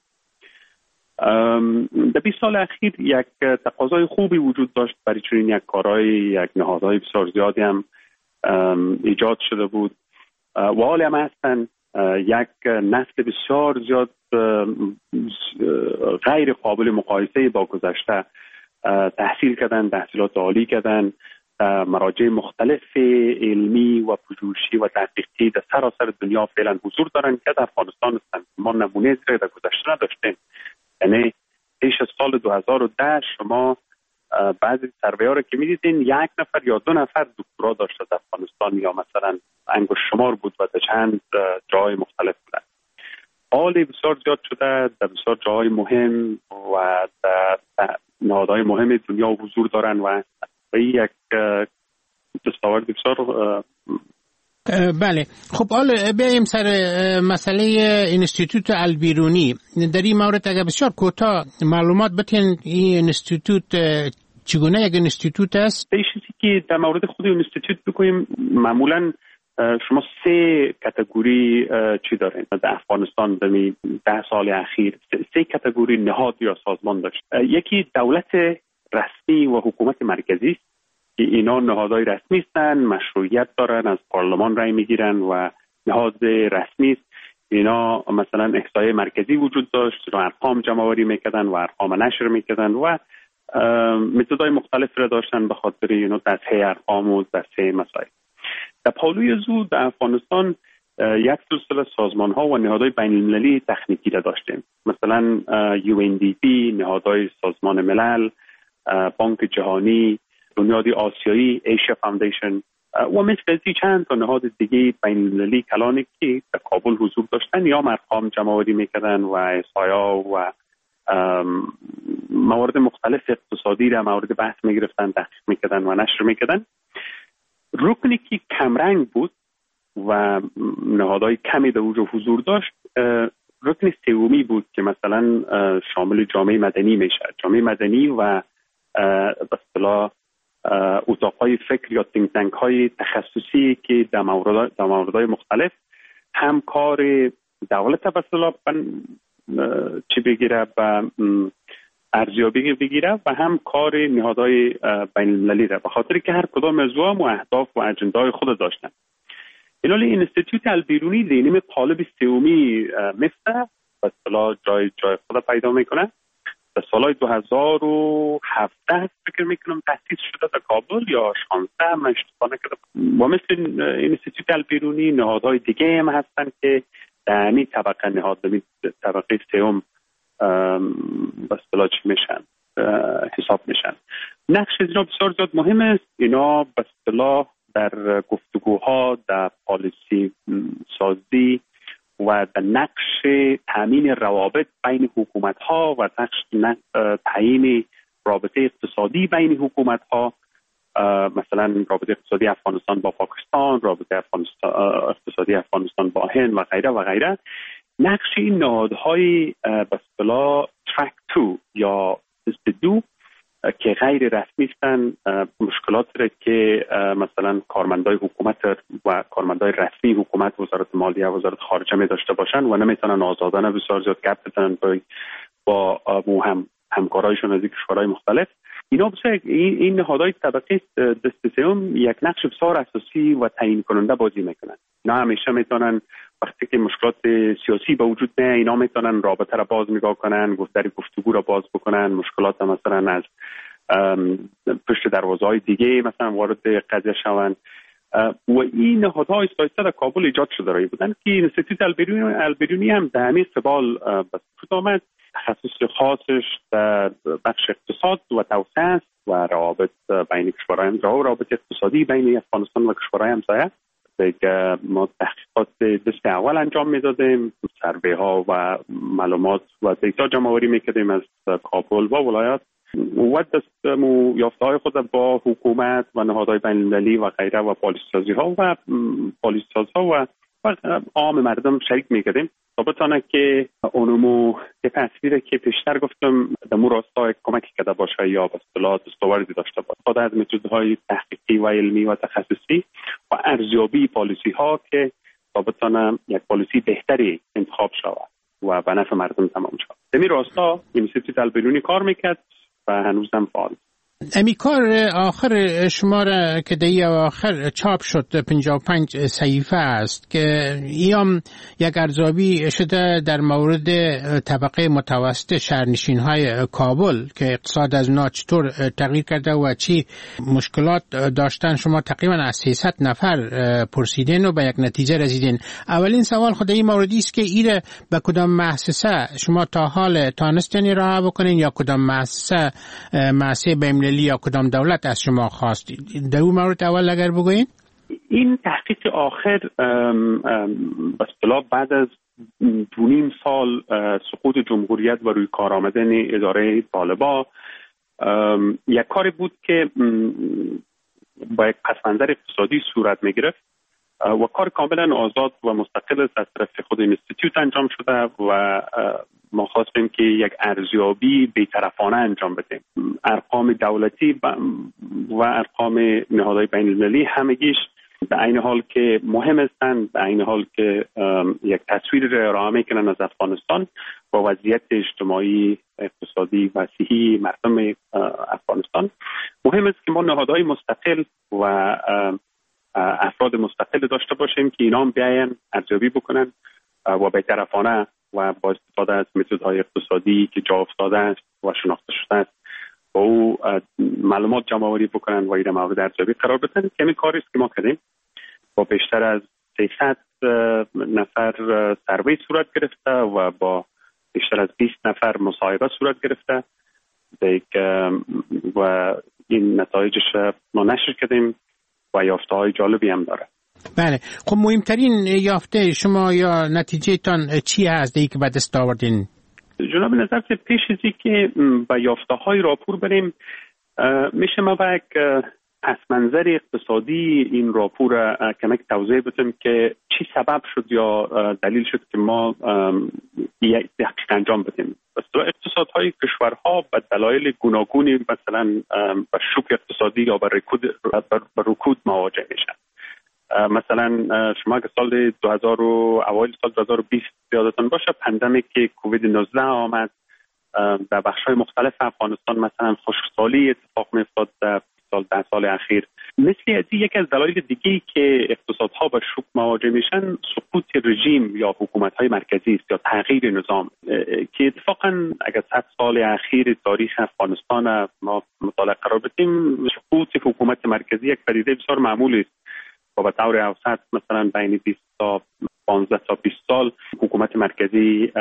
در بیست سال اخیر یک تقاضای خوبی وجود داشت برای چنین یک کارهای، یک نهادهای بسیار زیادی هم ایجاد شده بود و حالی هم هستن. یک نسل بسیار زیاد غیر قابل مقایسه با گذشته تحصیل کردن، تحصیلات عالی کردن، مراجع مختلف علمی و پژوهشی و تحقیقی در سراسر دنیا فعلا حضور دارن که در افغانستان هستن. ما نمونه زیر در گذشته نداشتیم. یعنی پیش از سال دو هزار و ده شما بعضی سروی‌ها رو که می‌دیدین یک نفر یا دو نفر دکترا داشته در افغانستان یا مثلا انگشت شمار بود و در چند جای مختلف بودن. حال بسیار زیاد شده، در بسیار جاهای مهم و در نهادهای مهم دنیا حضور دارن و یک دستاورد بسیار. بله، خب حالا بیاییم سر مسئله انستیتوت البیرونی. در این مورد اگر بسیار کوتاه معلومات بتین این انستیتوت چگونه یک انستیتوت است؟ چیزی که در مورد خود انستیتوت بگوییم، معمولا شما سه کاتگوری چی دارین در افغانستان در ده سال اخیر؟ سه کاتگوری نهاد یا سازمان داشت. یکی دولت رسمی و حکومت مرکزی است که اینا نهادهای رسمی هستند، مشروعیت دارن، از پارلمان رای میگیرن و نهاد رسمی است. اینا مثلا احصایه مرکزی وجود داشت و ارقام جمع آوری میکردن و ارقام نشر میکردن و متدهای مختلف را داشتن به خاطر اینا تصحیح ارقام و تصحیح مسائل. در پالوی زو در افغانستان یک سلسله سازمان ها و نهادهای بین المللی تکنیکی را داشتیم، مثلا یو ان دی پی، نهادهای سازمان ملل، بانک جهانی، بنیاد آسیایی، ایشیا فاندیشن و مثل ازی چند تا نهاد دیگه بین المللی کلانی که در کابل حضور داشتن یا ارقام جمع آوری میکردن و احصایا و موارد مختلف اقتصادی را مورد بحث میگرفتن، تحقیق میکردن و نشر میکردن. رکنی که کمرنگ بود و نهادهای کمی در اونجا حضور داشت، رکن سومی بود که مثلا شامل جامعه مدنی میشه. جامعه مدنی و به اصطلاح اتاقهای فکر یا تینک تانک های تخصصی که در مورد در موردهای مختلف هم کار دولت به اصطلاح چی بگیره و ارزیابی بگیره و هم کار نهادهای بین المللی را، به خاطر که هر کدام از و اهداف و اجندای خود داشتن. اینالی اینستیتوت البیرونی دینیم طالب سومی مفته به اصطلاح جای جای خود پیدا میکنه. در سال دو هزار و هفده فکر میکنم تأسیس شده در کابل یا شانزده، من اشتباه نکردم. و مثل اینستیتوت البیرونی نهادهای دیگه هم هستن که در همین طبقه نهاد طبقه سوم به اصطلاح چی میشن حساب میشن. نقش اینا بسیار زیاد مهم است. اینا به اصطلاح در گفتگوها، در پالیسی سازی و در نقش تامین روابط بین حکومت ها و نقش تعیین رابطه اقتصادی بین حکومت ها، مثلا رابطه اقتصادی افغانستان با پاکستان، رابطه افغانستان اقتصادی افغانستان با هند و غیره و غیره. نقش این نهادهای به اصطلاح ترک تو یا دو که غیر رسمی هستند، مشکلات را که مثلا کارمندای حکومت و کارمندای رسمی حکومت، وزارت مالیه و وزارت خارجه می داشته باشند و نمیتونن آزادانه بسیار زیاد گپ بزنن با با هم همکارایشون از کشورهای مختلف. اینا بسیار این, این نهادهای طبقه دست سوم یک نقش بسیار اساسی و تعیین کننده بازی میکنن. اینا همیشه میتونن وقتی که مشکلات سیاسی به وجود میاد، اینا میتونن رابطه را باز نگاه کنن، گفتاری گفتگو را باز بکنن، مشکلات مثلا از پشت دروازه‌های دیگه مثلا وارد قضیه شوند. و این نهادها ایستایسته در کابل ایجاد شده رایی بودن که اینستیتوت البیرونی البیرونی هم در همین قبال به وجود آمد. تخصص خاصش در بخش اقتصاد و توسعه است و روابط بین کشورهای همسایه و روابط اقتصادی بین افغانستان و کشورهای همسایه. دیگه ما تحقیقات دست اول انجام میدادیم، سروی ها و معلومات و دیتا جمع آوری میکردیم از کابل و ولایات و دست یافته های خود با حکومت و نهادهای بین المللی و غیره و پالیسی سازی ها و پالیسی ساز ها و عام مردم شریک میکردیم تا بتانه که اونمو یه تصویره که پیشتر گفتم در مو راستا کمک کرده باشه یا به اصطلاح دستاوردی داشته باشه، خود از متدهای تحقیقی و علمی و تخصصی و ارزیابی پالیسی ها که تا بتانه یک پالیسی بهتری انتخاب شود و به نفع مردم تمام شود. در این راستا اینستیتوت البیرونی کار میکرد و هنوزم فعال. امی کار آخر شما را که در آخر چاپ شد پنجاه و پنج صحیفه است که ایام یک ارزیابی شده در مورد طبقه متوسط شهرنشین های کابل که اقتصاد از اونا چطور تغییر کرده و چی مشکلات داشتن. شما تقریبا از سیصد نفر پرسیدین و به یک نتیجه رسیدین. اولین سوال خود این موردی است که ایره به کدام مؤسسه شما تا حال تانستین راه بکنین یا کدام مؤسسه مؤسسه بین یا کدام دولت از شما خواست؟ در اون مورد اول اگر بگوین. این تحقیق آخر به اصطلاح بعد از دو نیم سال سقوط جمهوریت و روی کار آمدن اداره طالبان یک کاری بود که با یک پس منظر اقتصادی صورت می گرفت و کار کاملا آزاد و مستقل از طرف خود اینستیتوت انجام شده و ما خواستیم که یک ارزیابی بی‌طرفانه انجام بدیم. ارقام دولتی و ارقام نهادهای بین المللی همگیش به عین حال که مهم هستند، به عین حال که یک تصویر را ارائه میکنن از افغانستان و وضعیت اجتماعی، اقتصادی و صحی مردم افغانستان، مهم است که ما نهادهای مستقل و افراد مستقل داشته باشیم که اینا هم بیاین ارزیابی بکنن و بی‌طرفانه و با استفاده از متدهای اقتصادی که جا افتاده است و شناخته شده است با او معلومات جمع آوری بکنن و این مورد ارزیابی قرار بدن. کمی کاری است که ما کردیم. با بیشتر از سیصد نفر سروی صورت گرفته و با بیشتر از بیست نفر مصاحبه صورت گرفته و این نتایجش ما نشر کردیم و یافته های جالبی هم داره. بله، خب مهمترین یافته شما یا نتیجه تان چی هست دیگه که به دست آوردین؟ جناب نظر که پیش ازی که به یافته های راپور بریم میشه ما با یک پس منظر اقتصادی این راپور کمک توضیح بدم که چی سبب شد یا دلیل شد که ما یک تحقیق انجام بدیم. اقتصادهای کشورها به دلایل گوناگونی مثلا به شوک اقتصادی یا به رکود به رکود مواجه میشن. مثلا شما که سال دو هزار و اوایل سال دو هزار و بیست یادتون باشه پاندمیک کووید نوزده آمد در بخش‌های مختلف افغانستان، مثلا خشکسالی اتفاق می‌افتاد در سال ده سال اخیر. مثل از یک از دلایل دیگه‌ای که اقتصادها با شوک مواجه میشن سقوط رژیم یا حکومت‌های مرکزی است یا تغییر نظام که اتفاقا اگر صد سال اخیر تاریخ افغانستان ما مطالعه قرار بدیم، سقوط حکومت مرکزی یک پدیده بسیار معمولی است و به طور اوسط مثلا بین بیست تا پانزده تا بیست سال حکومت مرکزی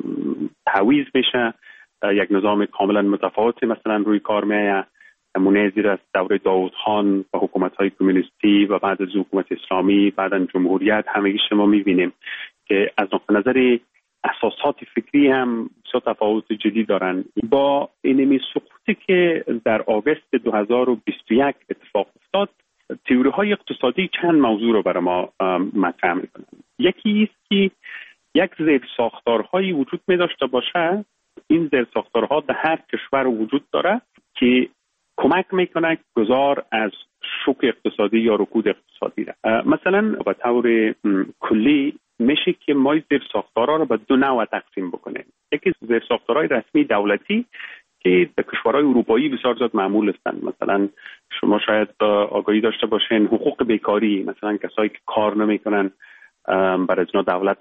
تعویض میشه، یک نظام کاملا متفاوت مثلا روی کار میاد. نمونه زیر از دوره داوود خان و حکومت‌های کمونیستی و بعد از حکومت اسلامی بعداً جمهوریت همگی شما می‌بینیم که از نقطه نظر اساسات فکری هم بسیار تفاوت جدی دارن. با اینمی سقوطی که در آگوست دو هزار و بیست و یک اتفاق افتاد، تئوری‌های اقتصادی چند موضوع رو برای ما مطرح می‌کنن. یکی است که یک زیر ساختارهایی وجود می‌داشته باشه، این زیر ساختارها در هر کشور وجود داره که کمک میکنه گذار از شوک اقتصادی یا رکود اقتصادی را. مثلا به طور کلی میشه که ما زیر ساختارها را به دو نوع تقسیم بکنیم. یکی زیر ساختارهای رسمی دولتی که در کشورهای اروپایی بسیار زیاد معمول هستند. مثلا شما شاید آگاهی داشته باشین حقوق بیکاری، مثلا کسایی که کار نمیکنن برای ازنا دولت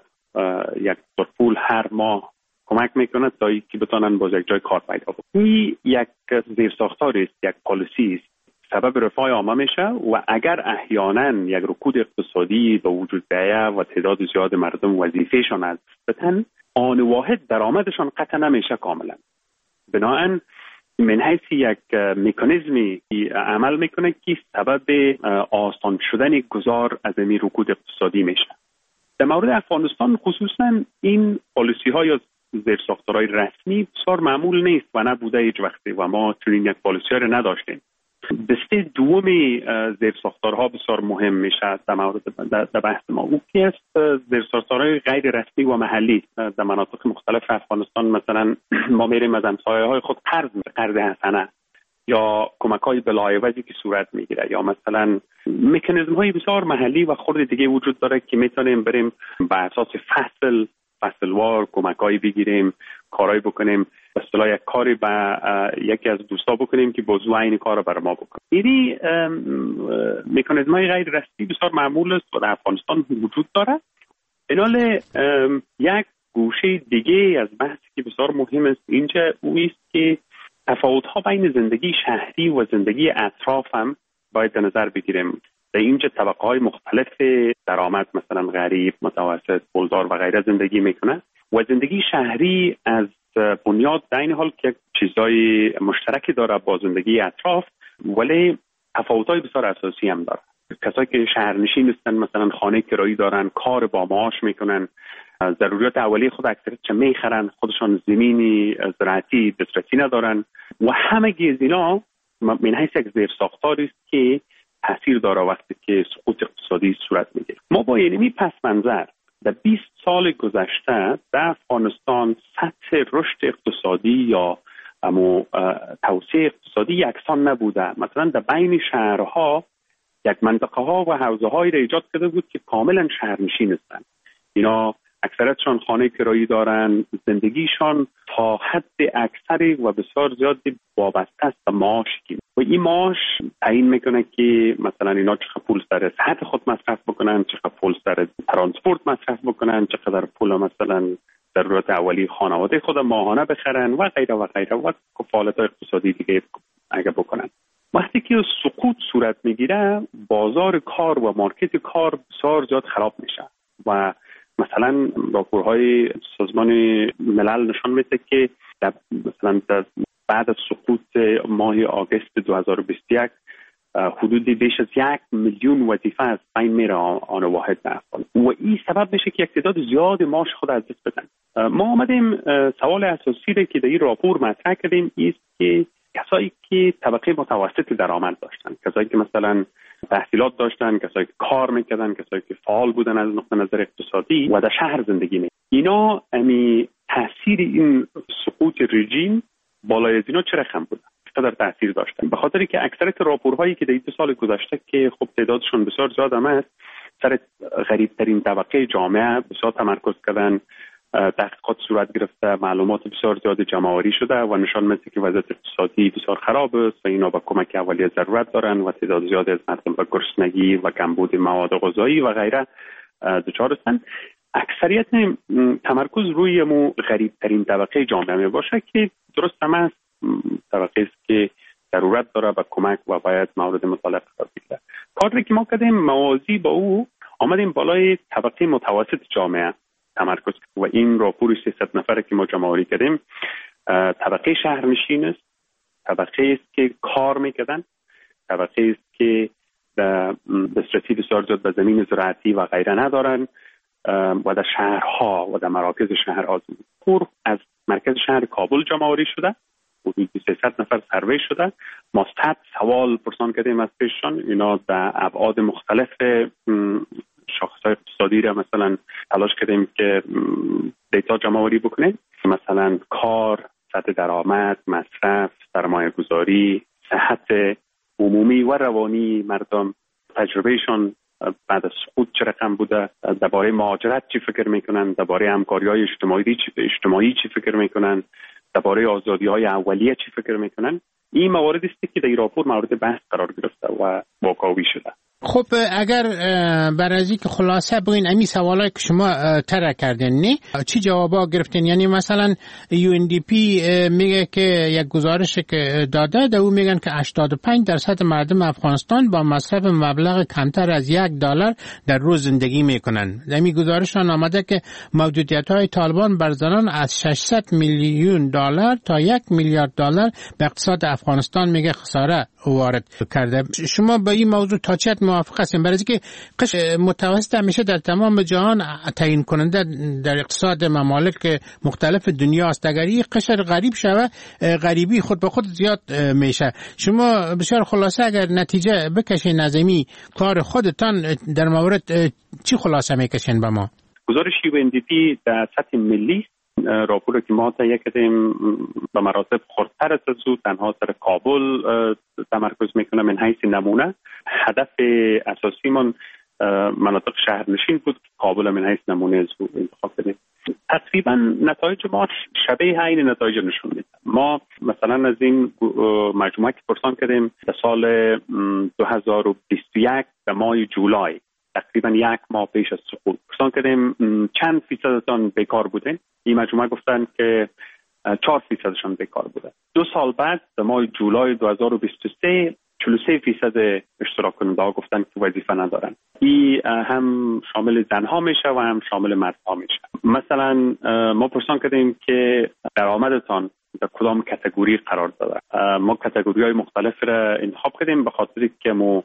یک پول هر ماه کمک میکنه تا اینکه بتونن باز یک جای کار پیدا کنن. این یک زیر ساختار است، یک پالیسی است، سبب رفاه عامه میشه و اگر احیانا یک رکود اقتصادی به وجود بیاید و تعداد زیاد مردم وظیفهشان از بتن، آن واحد درآمدشان قطع نمیشه کاملا. بنابراین من حیث یک مکانیزمی عمل میکنه که سبب آسان شدن گذار از این رکود اقتصادی میشه. در مورد افغانستان خصوصا این پالیسی ها یا زیر ساختارهای رسمی بسیار معمول نیست و نبوده هیچ وقتی و ما چنین یک پالیسی ها رو نداشتیم. دسته دومی زیر ساختارها بسیار مهم میشه در مورد در بحث ما. او که است زیر ساختارهای غیر رسمی و محلی. در مناطق مختلف افغانستان مثلا ما میریم از همسایه های خود قرض قرض حسنه یا کمک های بلایوزی که صورت میگیره یا مثلا مکانیزم های بسیار محلی و خورد دیگه وجود داره که میتونیم بریم بر اساس فصل فصلوار کمکایی بگیریم، کارایی بکنیم، به اصطلاح یک کاری با یکی از دوستا بکنیم که بازو این کار رو برای ما بکنه. این مکانیزم‌های غیر رسمی بسیار معمول است و در افغانستان وجود داره. اینال یک گوشه دیگه از بحثی که بسیار مهم است اینجا او است که تفاوت‌ها بین زندگی شهری و زندگی اطراف هم باید در نظر بگیریم. در اینجا طبقه های مختلف درآمد مثلا غریب، متوسط، پولدار و غیره زندگی میکنه و زندگی شهری از بنیاد در این حال که یک چیزای مشترکی داره با زندگی اطراف ولی تفاوت‌های بسیار اساسی هم داره. کسایی که شهرنشین هستن مثلا خانه کرایی دارن، کار با معاش میکنن، ضروریات اولیه خود اکثریت چه میخرن، خودشان زمینی زراعتی دسترسی ندارن و همگی از اینا من حیث یک زیر ساختاری است که تاثیر داره وقتی که سقوط اقتصادی صورت میگیره. ما با اینمی پس منظر در بیست سال گذشته در افغانستان سطح رشد اقتصادی یا اما توسعه اقتصادی یکسان نبوده. مثلا در بین شهرها یک منطقه ها و حوزه هایی را ایجاد کرده بود که کاملا شهرنشین هستند. اینا اکثرتشان خانه کرایی دارن، زندگیشان تا حد اکثری و بسیار زیادی وابسته است به معاش و این معاش تعیین میکنه که مثلا اینا چقدر پول سر صحت خود مصرف بکنن، چقدر پول سر ترانسپورت مصرف بکنن، چقدر پول مثلا ضرورت اولیه خانواده خود ماهانه بخرن و غیره و غیره و فعالیت اقتصادی دیگه اگه بکنن. وقتی که سقوط صورت میگیره بازار کار و مارکت کار بسیار زیاد خراب میشه و مثلا راپورهای سازمان ملل نشان میده که در مثلا در بعد از سقوط ماه آگوست دو هزار و بیست و یک حدودی بیش از یک میلیون وظیفه از بین میره آن واحد افغان و این سبب میشه که یک تعداد زیاد معاش خود از دست بدن. ما آمدیم سوال اساسی را که در این راپور مطرح کردیم است که کسایی که طبقه متوسط درآمد داشتن، کسایی که مثلا تحصیلات داشتن، کسایی که کار میکردن، کسایی که فعال بودن از نقطه نظر اقتصادی و در شهر زندگی میکردن، اینا امی تاثیر این سقوط رژیم بالای از اینا چه رقم بوده؟ چقدر تاثیر داشتن؟ به خاطری که اکثریت راپورهایی که در دو سال گذشته که خب تعدادشون بسیار زیاد است، سر غریب ترین طبقه جامعه بسیار تمرکز کردن، تحقیقات صورت گرفته، معلومات بسیار زیاد جمع‌آوری شده و نشان میده که وضعیت اقتصادی بسیار خراب است و اینا به کمک اولیه ضرورت دارن و تعداد زیادی از مردم به گرسنگی و کمبود مواد غذایی و غیره دچار هستند. اکثریت تمرکز روی مو غریب ترین طبقه جامعه می باشه که درست هم است، طبقه است که ضرورت داره به کمک و باید مورد مطالعه قرار بگیره. کاری که ما کردیم موازی با او آمدیم بالای طبقه متوسط جامعه تمرکز و این راپور سیصد نفره که ما جمع‌آوری کردیم طبقه شهرنشین است، طبقه است که کار میکردن، طبقه است که دسترسی بسیار زیاد به زمین زراعتی و غیره ندارن و در شهرها و در مراکز شهرها. پور از مرکز شهر کابل جمع‌آوری شده، حدود سیصد نفر سروی شده. ما صد سوال پرسان کردیم از پیششان، اینا در ابعاد مختلف شاخص‌های اقتصادی را مثلا تلاش کردیم که دیتا جمع‌آوری بکنیم، مثلا کار، سطح درآمد، مصرف، سرمایه‌گذاری، صحت عمومی و روانی مردم، تجربهشان بعد از سقوط چه رقم بوده، درباره مهاجرت چی فکر میکنن، درباره همکاری‌های اجتماعی اجتماعی چی فکر میکنن، درباره آزادی‌های اولیه چی فکر میکنن. این موارد است که در این راپور مورد بحث قرار گرفته و واکاوی شده. خب اگر بر از اینکه خلاصه بگین امی سوالایی که شما طرح کردین نه چی جوابا گرفتین؟ یعنی مثلا یو ان دی پی میگه که یک گزارش که داده ده او میگن که هشتاد و پنج درصد مردم افغانستان با مصرف مبلغ کمتر از یک دلار در روز زندگی میکنن. در این گزارش آمده که محدودیت های طالبان بر زنان از ششصد میلیون دلار تا یک میلیارد دلار به اقتصاد افغانستان میگه خساره وارد کرده. شما با این موضوع تا چه موافق هستیم؟ برای اینکه قشر متوسط همیشه در تمام جهان تعیین کننده در اقتصاد ممالک مختلف دنیا است. اگر این قشر غریب شوه غریبی خود به خود زیاد میشه. شما بسیار خلاصه اگر نتیجه بکشین نظمی کار خودتان در مورد چی خلاصه میکشین به ما؟ گزارش یو ان دی پی در سطح ملی راپور که ما تهیه کردیم به مراتب خردتر از او تنها سر کابل تمرکز میکنه. من حیث نمونه هدف اساسی من مناطق شهرنشین بود، کابل من حیث نمونه از او انتخاب کردیم. تقریبا نتایج ما شبیه عین نتایج نشون میده. ما مثلا از این مجموعه که پرسان کردیم در سال دو هزار و بیست و یک در ماه جولای، تقریبا یک ماه پیش از سقوط پرسان کردیم چند فیصدتان بیکار بودین. این مجموعه گفتن که چهار فیصدشان بیکار بوده. دو سال بعد در ماه جولای دو هزار و بیست و سه چهل و سه فیصد اشتراک کننده ها گفتن که وظیفه ندارن. این هم شامل زنها میشه و هم شامل مردها میشه. مثلا ما پرسان کردیم که درآمدتان در کدام کاتگوری قرار داره. ما کاتگوری های مختلف را انتخاب کردیم به خاطر که ما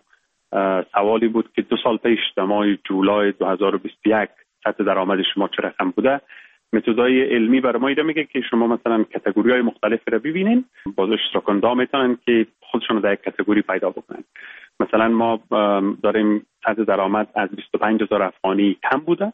سوالی بود که دو سال پیش در ماه جولای دو هزار و بیست و یک سطح درآمد شما چه رقم بوده. متدای علمی برای ما ایده میگه که شما مثلا کاتگوری های مختلف را ببینین، باز اشتراک کننده میتونن که خودشون در یک کاتگوری پیدا بکنن. مثلا ما داریم سطح درآمد از بیست و پنج هزار افغانی کم بوده،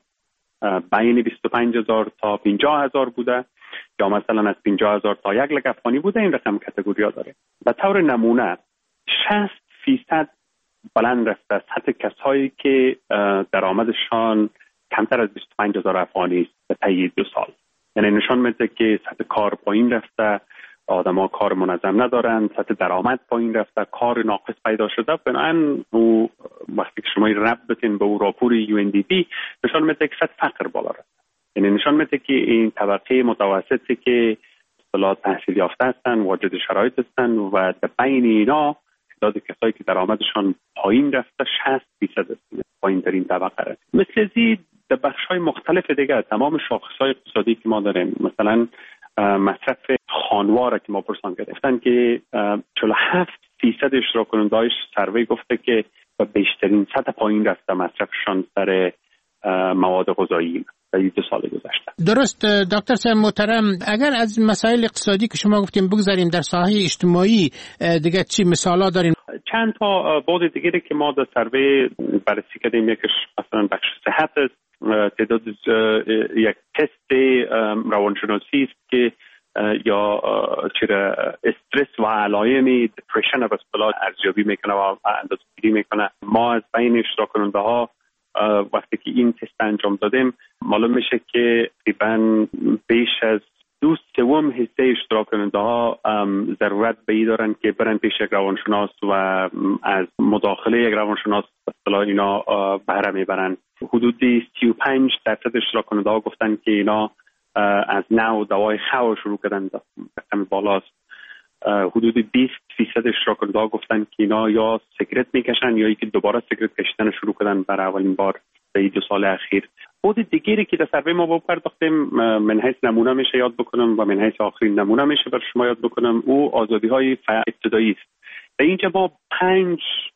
بین بیست و پنج هزار تا پنجاه هزار بوده، یا مثلا از پنجاه هزار تا یک لک افغانی بوده. این رقم کاتگوری ها داره. به طور نمونه شصت فیصد بلند رفته سطح کسایی که درآمدشان کمتر از بیست و پنج هزار افغانی است به طی دو سال. یعنی نشان میده که سطح کار پایین رفته، آدما کار منظم ندارن، سطح درآمد پایین رفته، کار ناقص پیدا شده. بنابراین او وقتی که شما رب بتین به او راپور یو ان دی پی نشان میده که سطح فقر بالا رفته. یعنی نشان میده که این طبقه متوسطی که اصطلاح تحصیل یافته هستن، واجد شرایط هستن و در بین اینا تعداد کسایی که درآمدشان پایین رفته شصت فیصد است، پایین ترین طبقه است. مثل زی در بخش‌های مختلف دیگه تمام شاخص‌های اقتصادی که ما داریم، مثلا مصرف خانوار که ما پرسان گرفتن که چهل و هفت فیصد اشتراک کننده‌های سروی گفته که به بیشترین سطح پایین رفته مصرفشان سر مواد غذایی. در این دو سال گذشته. درست دکتر صاحب محترم، اگر از مسائل اقتصادی که شما گفتیم بگذاریم، در ساحه اجتماعی دیگه چی مثالا داریم؟ چند تا بعد دیگری که ما در سروی بررسی کردیم، یکیش مثلا بخش صحت است. تعداد یک تست روانشناسی است که یا چرا استرس و علائم دپرشن به اصطلاح ارزیابی میکنه و اندازه‌گیری میکنه. ما از بین اشتراک کننده ها وقتی که این تست انجام دادیم معلوم میشه که تقریبا بیش از دو سوم حصه اشتراک کننده ها ضرورت به این دارن که برن پیش یک روانشناس و از مداخله یک روانشناس به اصطلاح اینا بهره میبرن. حدودی سی و پنج درصد اشتراک کننده ها گفتن که اینا از نو دوای خو شروع کردن، رقم بالاست. حدود بیست فیصد اشتراک کننده ها گفتن که اینا یا سیگرت میکشن یا اینکه دوباره سیگرت کشیدن شروع کردن برای اولین بار در این دو سال اخیر. بود دیگری که در سروی ما بپرداختیم، من حیث نمونه میشه یاد بکنم و من حیث آخرین نمونه میشه بر شما یاد بکنم، او آزادی های ابتدایی است. در اینجا ما پنج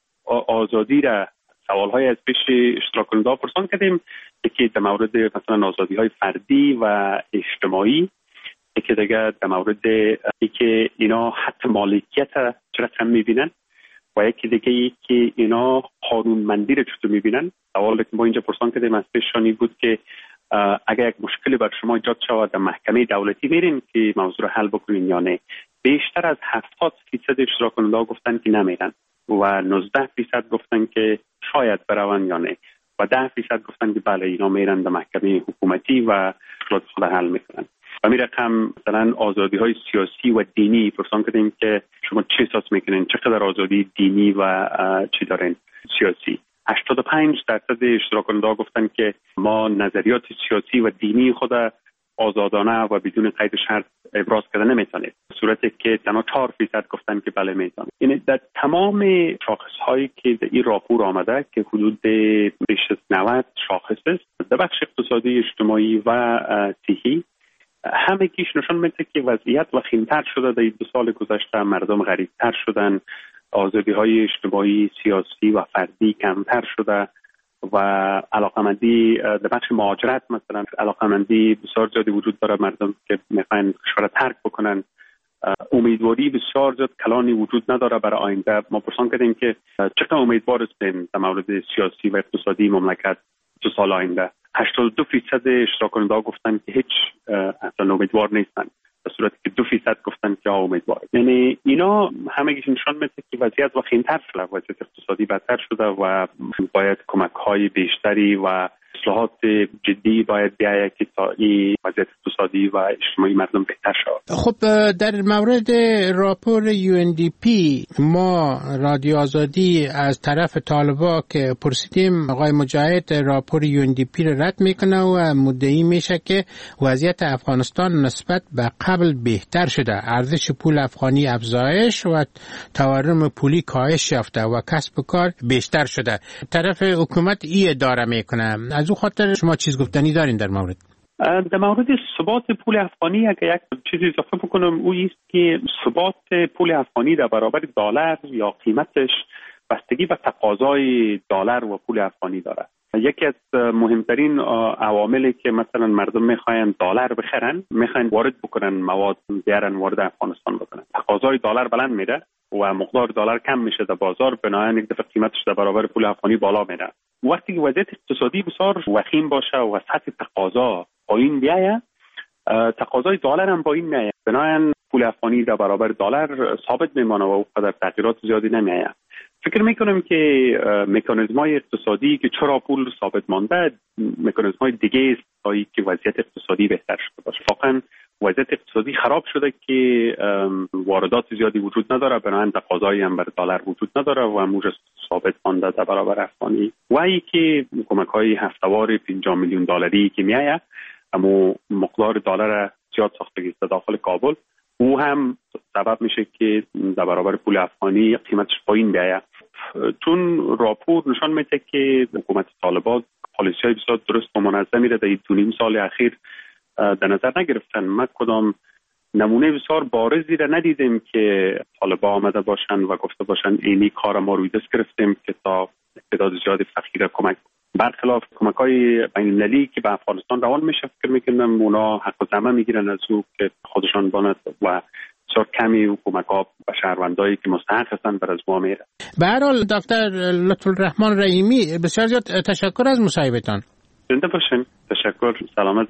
آزادی را سوال های از پیش اشتراک کننده ها پرسان کردیم، یکی در مورد مثلا آزادی های فردی و اجتماعی، یکی دیگه در مورد اینکه اینا حق مالکیت چرا کم میبینن و یکی دیگه ای که اینا قانونمندی رو چطور میبینن. سوالی که ما اینجا پرسان کردیم از پیشانی بود که اگر یک مشکلی بر شما ایجاد شود در محکمه دولتی میرین که موضوع رو حل بکنین یا نه. بیشتر از هفتاد فیصد اشتراک کننده ها گفتن که نمیرن و نوزده فیصد گفتن که شاید برون یا نه و ده فیصد گفتن که بله اینا میرن در محکمه حکومتی و مشکلات خود حل میکنن. و می رقم مثلا آزادی های سیاسی و دینی پرسان کردیم که شما چه احساس میکنین، چقدر آزادی دینی و چی دارین سیاسی. هشتاد و پنج درصد اشتراک کننده ها گفتن که ما نظریات سیاسی و دینی خود آزادانه و بدون قید شرط ابراز کردن نمیتونید، در صورتی که تنها چهار فیصد گفتن که بله میتونید. یعنی در تمام شاخص هایی که در این راپور آمده که حدود بیش از نود شاخص است در بخش اقتصادی، اجتماعی و صحی، همه گیش نشان میده که وضعیت وخیم‌تر شده. در این دو سال گذشته مردم غریب‌تر شدن، آزادی های اجتماعی، سیاسی و فردی کمتر شده و علاقمندی در بخش مهاجرت مثلا علاقمندی بسیار زیادی وجود داره. مردم که میخواین کشور ترک بکنن، امیدواری بسیار زیاد کلانی وجود نداره برای آینده. ما پرسان کردیم که چقدر امیدوار هستین در مورد سیاسی و اقتصادی مملکت دو سال آینده. هشتاد و دو فیصد اشتراک کننده ها گفتن که هیچ اصلا امیدوار نیستن، در صورتی که دو فیصد گفتن که امیدوار. یعنی اینا همگیش نشان میده که وضعیت وخیم‌تر شده، وضعیت اقتصادی بدتر شده و باید کمک‌های بیشتری و اصلاحات جدی باید بیاید که تا این وضعیت اقتصادی و اجتماعی مردم بهتر شود. خب در مورد راپور یو ان دی پی ما رادیو آزادی از طرف طالبا که پرسیدیم، آقای مجاهد راپور یو ان دی پی رو رد میکنه و مدعی میشه که وضعیت افغانستان نسبت به قبل بهتر شده، ارزش پول افغانی افزایش و تورم پولی کاهش یافته و کسب و کار بیشتر شده. طرف حکومت ای اداره میکنه. از او خاطر شما چیز گفتنی دارین در مورد؟ در مورد ثبات پول افغانی اگر یک چیزی اضافه بکنم، او است که ثبات پول افغانی در برابر دلار یا قیمتش بستگی به تقاضای دلار و پول افغانی داره. یکی از مهمترین عواملی که مثلا مردم میخواین دلار بخرن، میخواین وارد بکنن مواد بیارن وارد افغانستان بکنن، تقاضای دلار بلند میره و مقدار دلار کم میشه در بازار، بنابراین یک دفعه قیمتش در برابر پول افغانی بالا میره. وقتی که وضعیت اقتصادی بسیار وخیم باشه و سطح تقاضا پایین بیاید، تقاضای دلار هم پایین میاد، بنابراین پول افغانی در برابر دلار ثابت میمانه و اونقدر تغییرات زیادی نمیاد. فکر میکنم که مکانیزم‌های اقتصادی که چرا پول ثابت مانده، مکانیزم‌های دیگه است تا اینکه وضعیت اقتصادی بهتر شده باشه. واقعا وضعیت اقتصادی خراب شده که واردات زیادی وجود نداره، بنابراین تقاضایی هم بر دلار وجود نداره و موج ثابت مانده در برابر افغانی. و اینکه کمک‌های هفته‌وار پنجاه میلیون دلاری که میآید، اما مقدار دلار زیاد ساختگی است داخل کابل، او هم سبب میشه که در برابر پول افغانی قیمتش پایین بیاید. چون راپور نشان میده که حکومت طالبان پالیسی‌های بسیار درست و منظمی را در این دو نیم سال اخیر در نظر نگرفتن. ما کدام نمونه بسیار بارزی را ندیدیم که طالبان آمده باشند و گفته باشند اینی کار ما روی دست گرفتیم که تا تعداد زیادی فقیر کمک برخلاف کمک‌های بین‌المللی که به افغانستان روان میشه، فکر میکنم اونا حق الزحمه میگیرن از او که خودشان باند و بسیار کمی حکومت‌ها و شهروندایی که مستحق هستند بر از ما میره. به هر حال دکتر لطف الرحمن رحیمی، بسیار زیاد تشکر از مصاحبه‌تان. زنده باشین. تشکر. سلامت.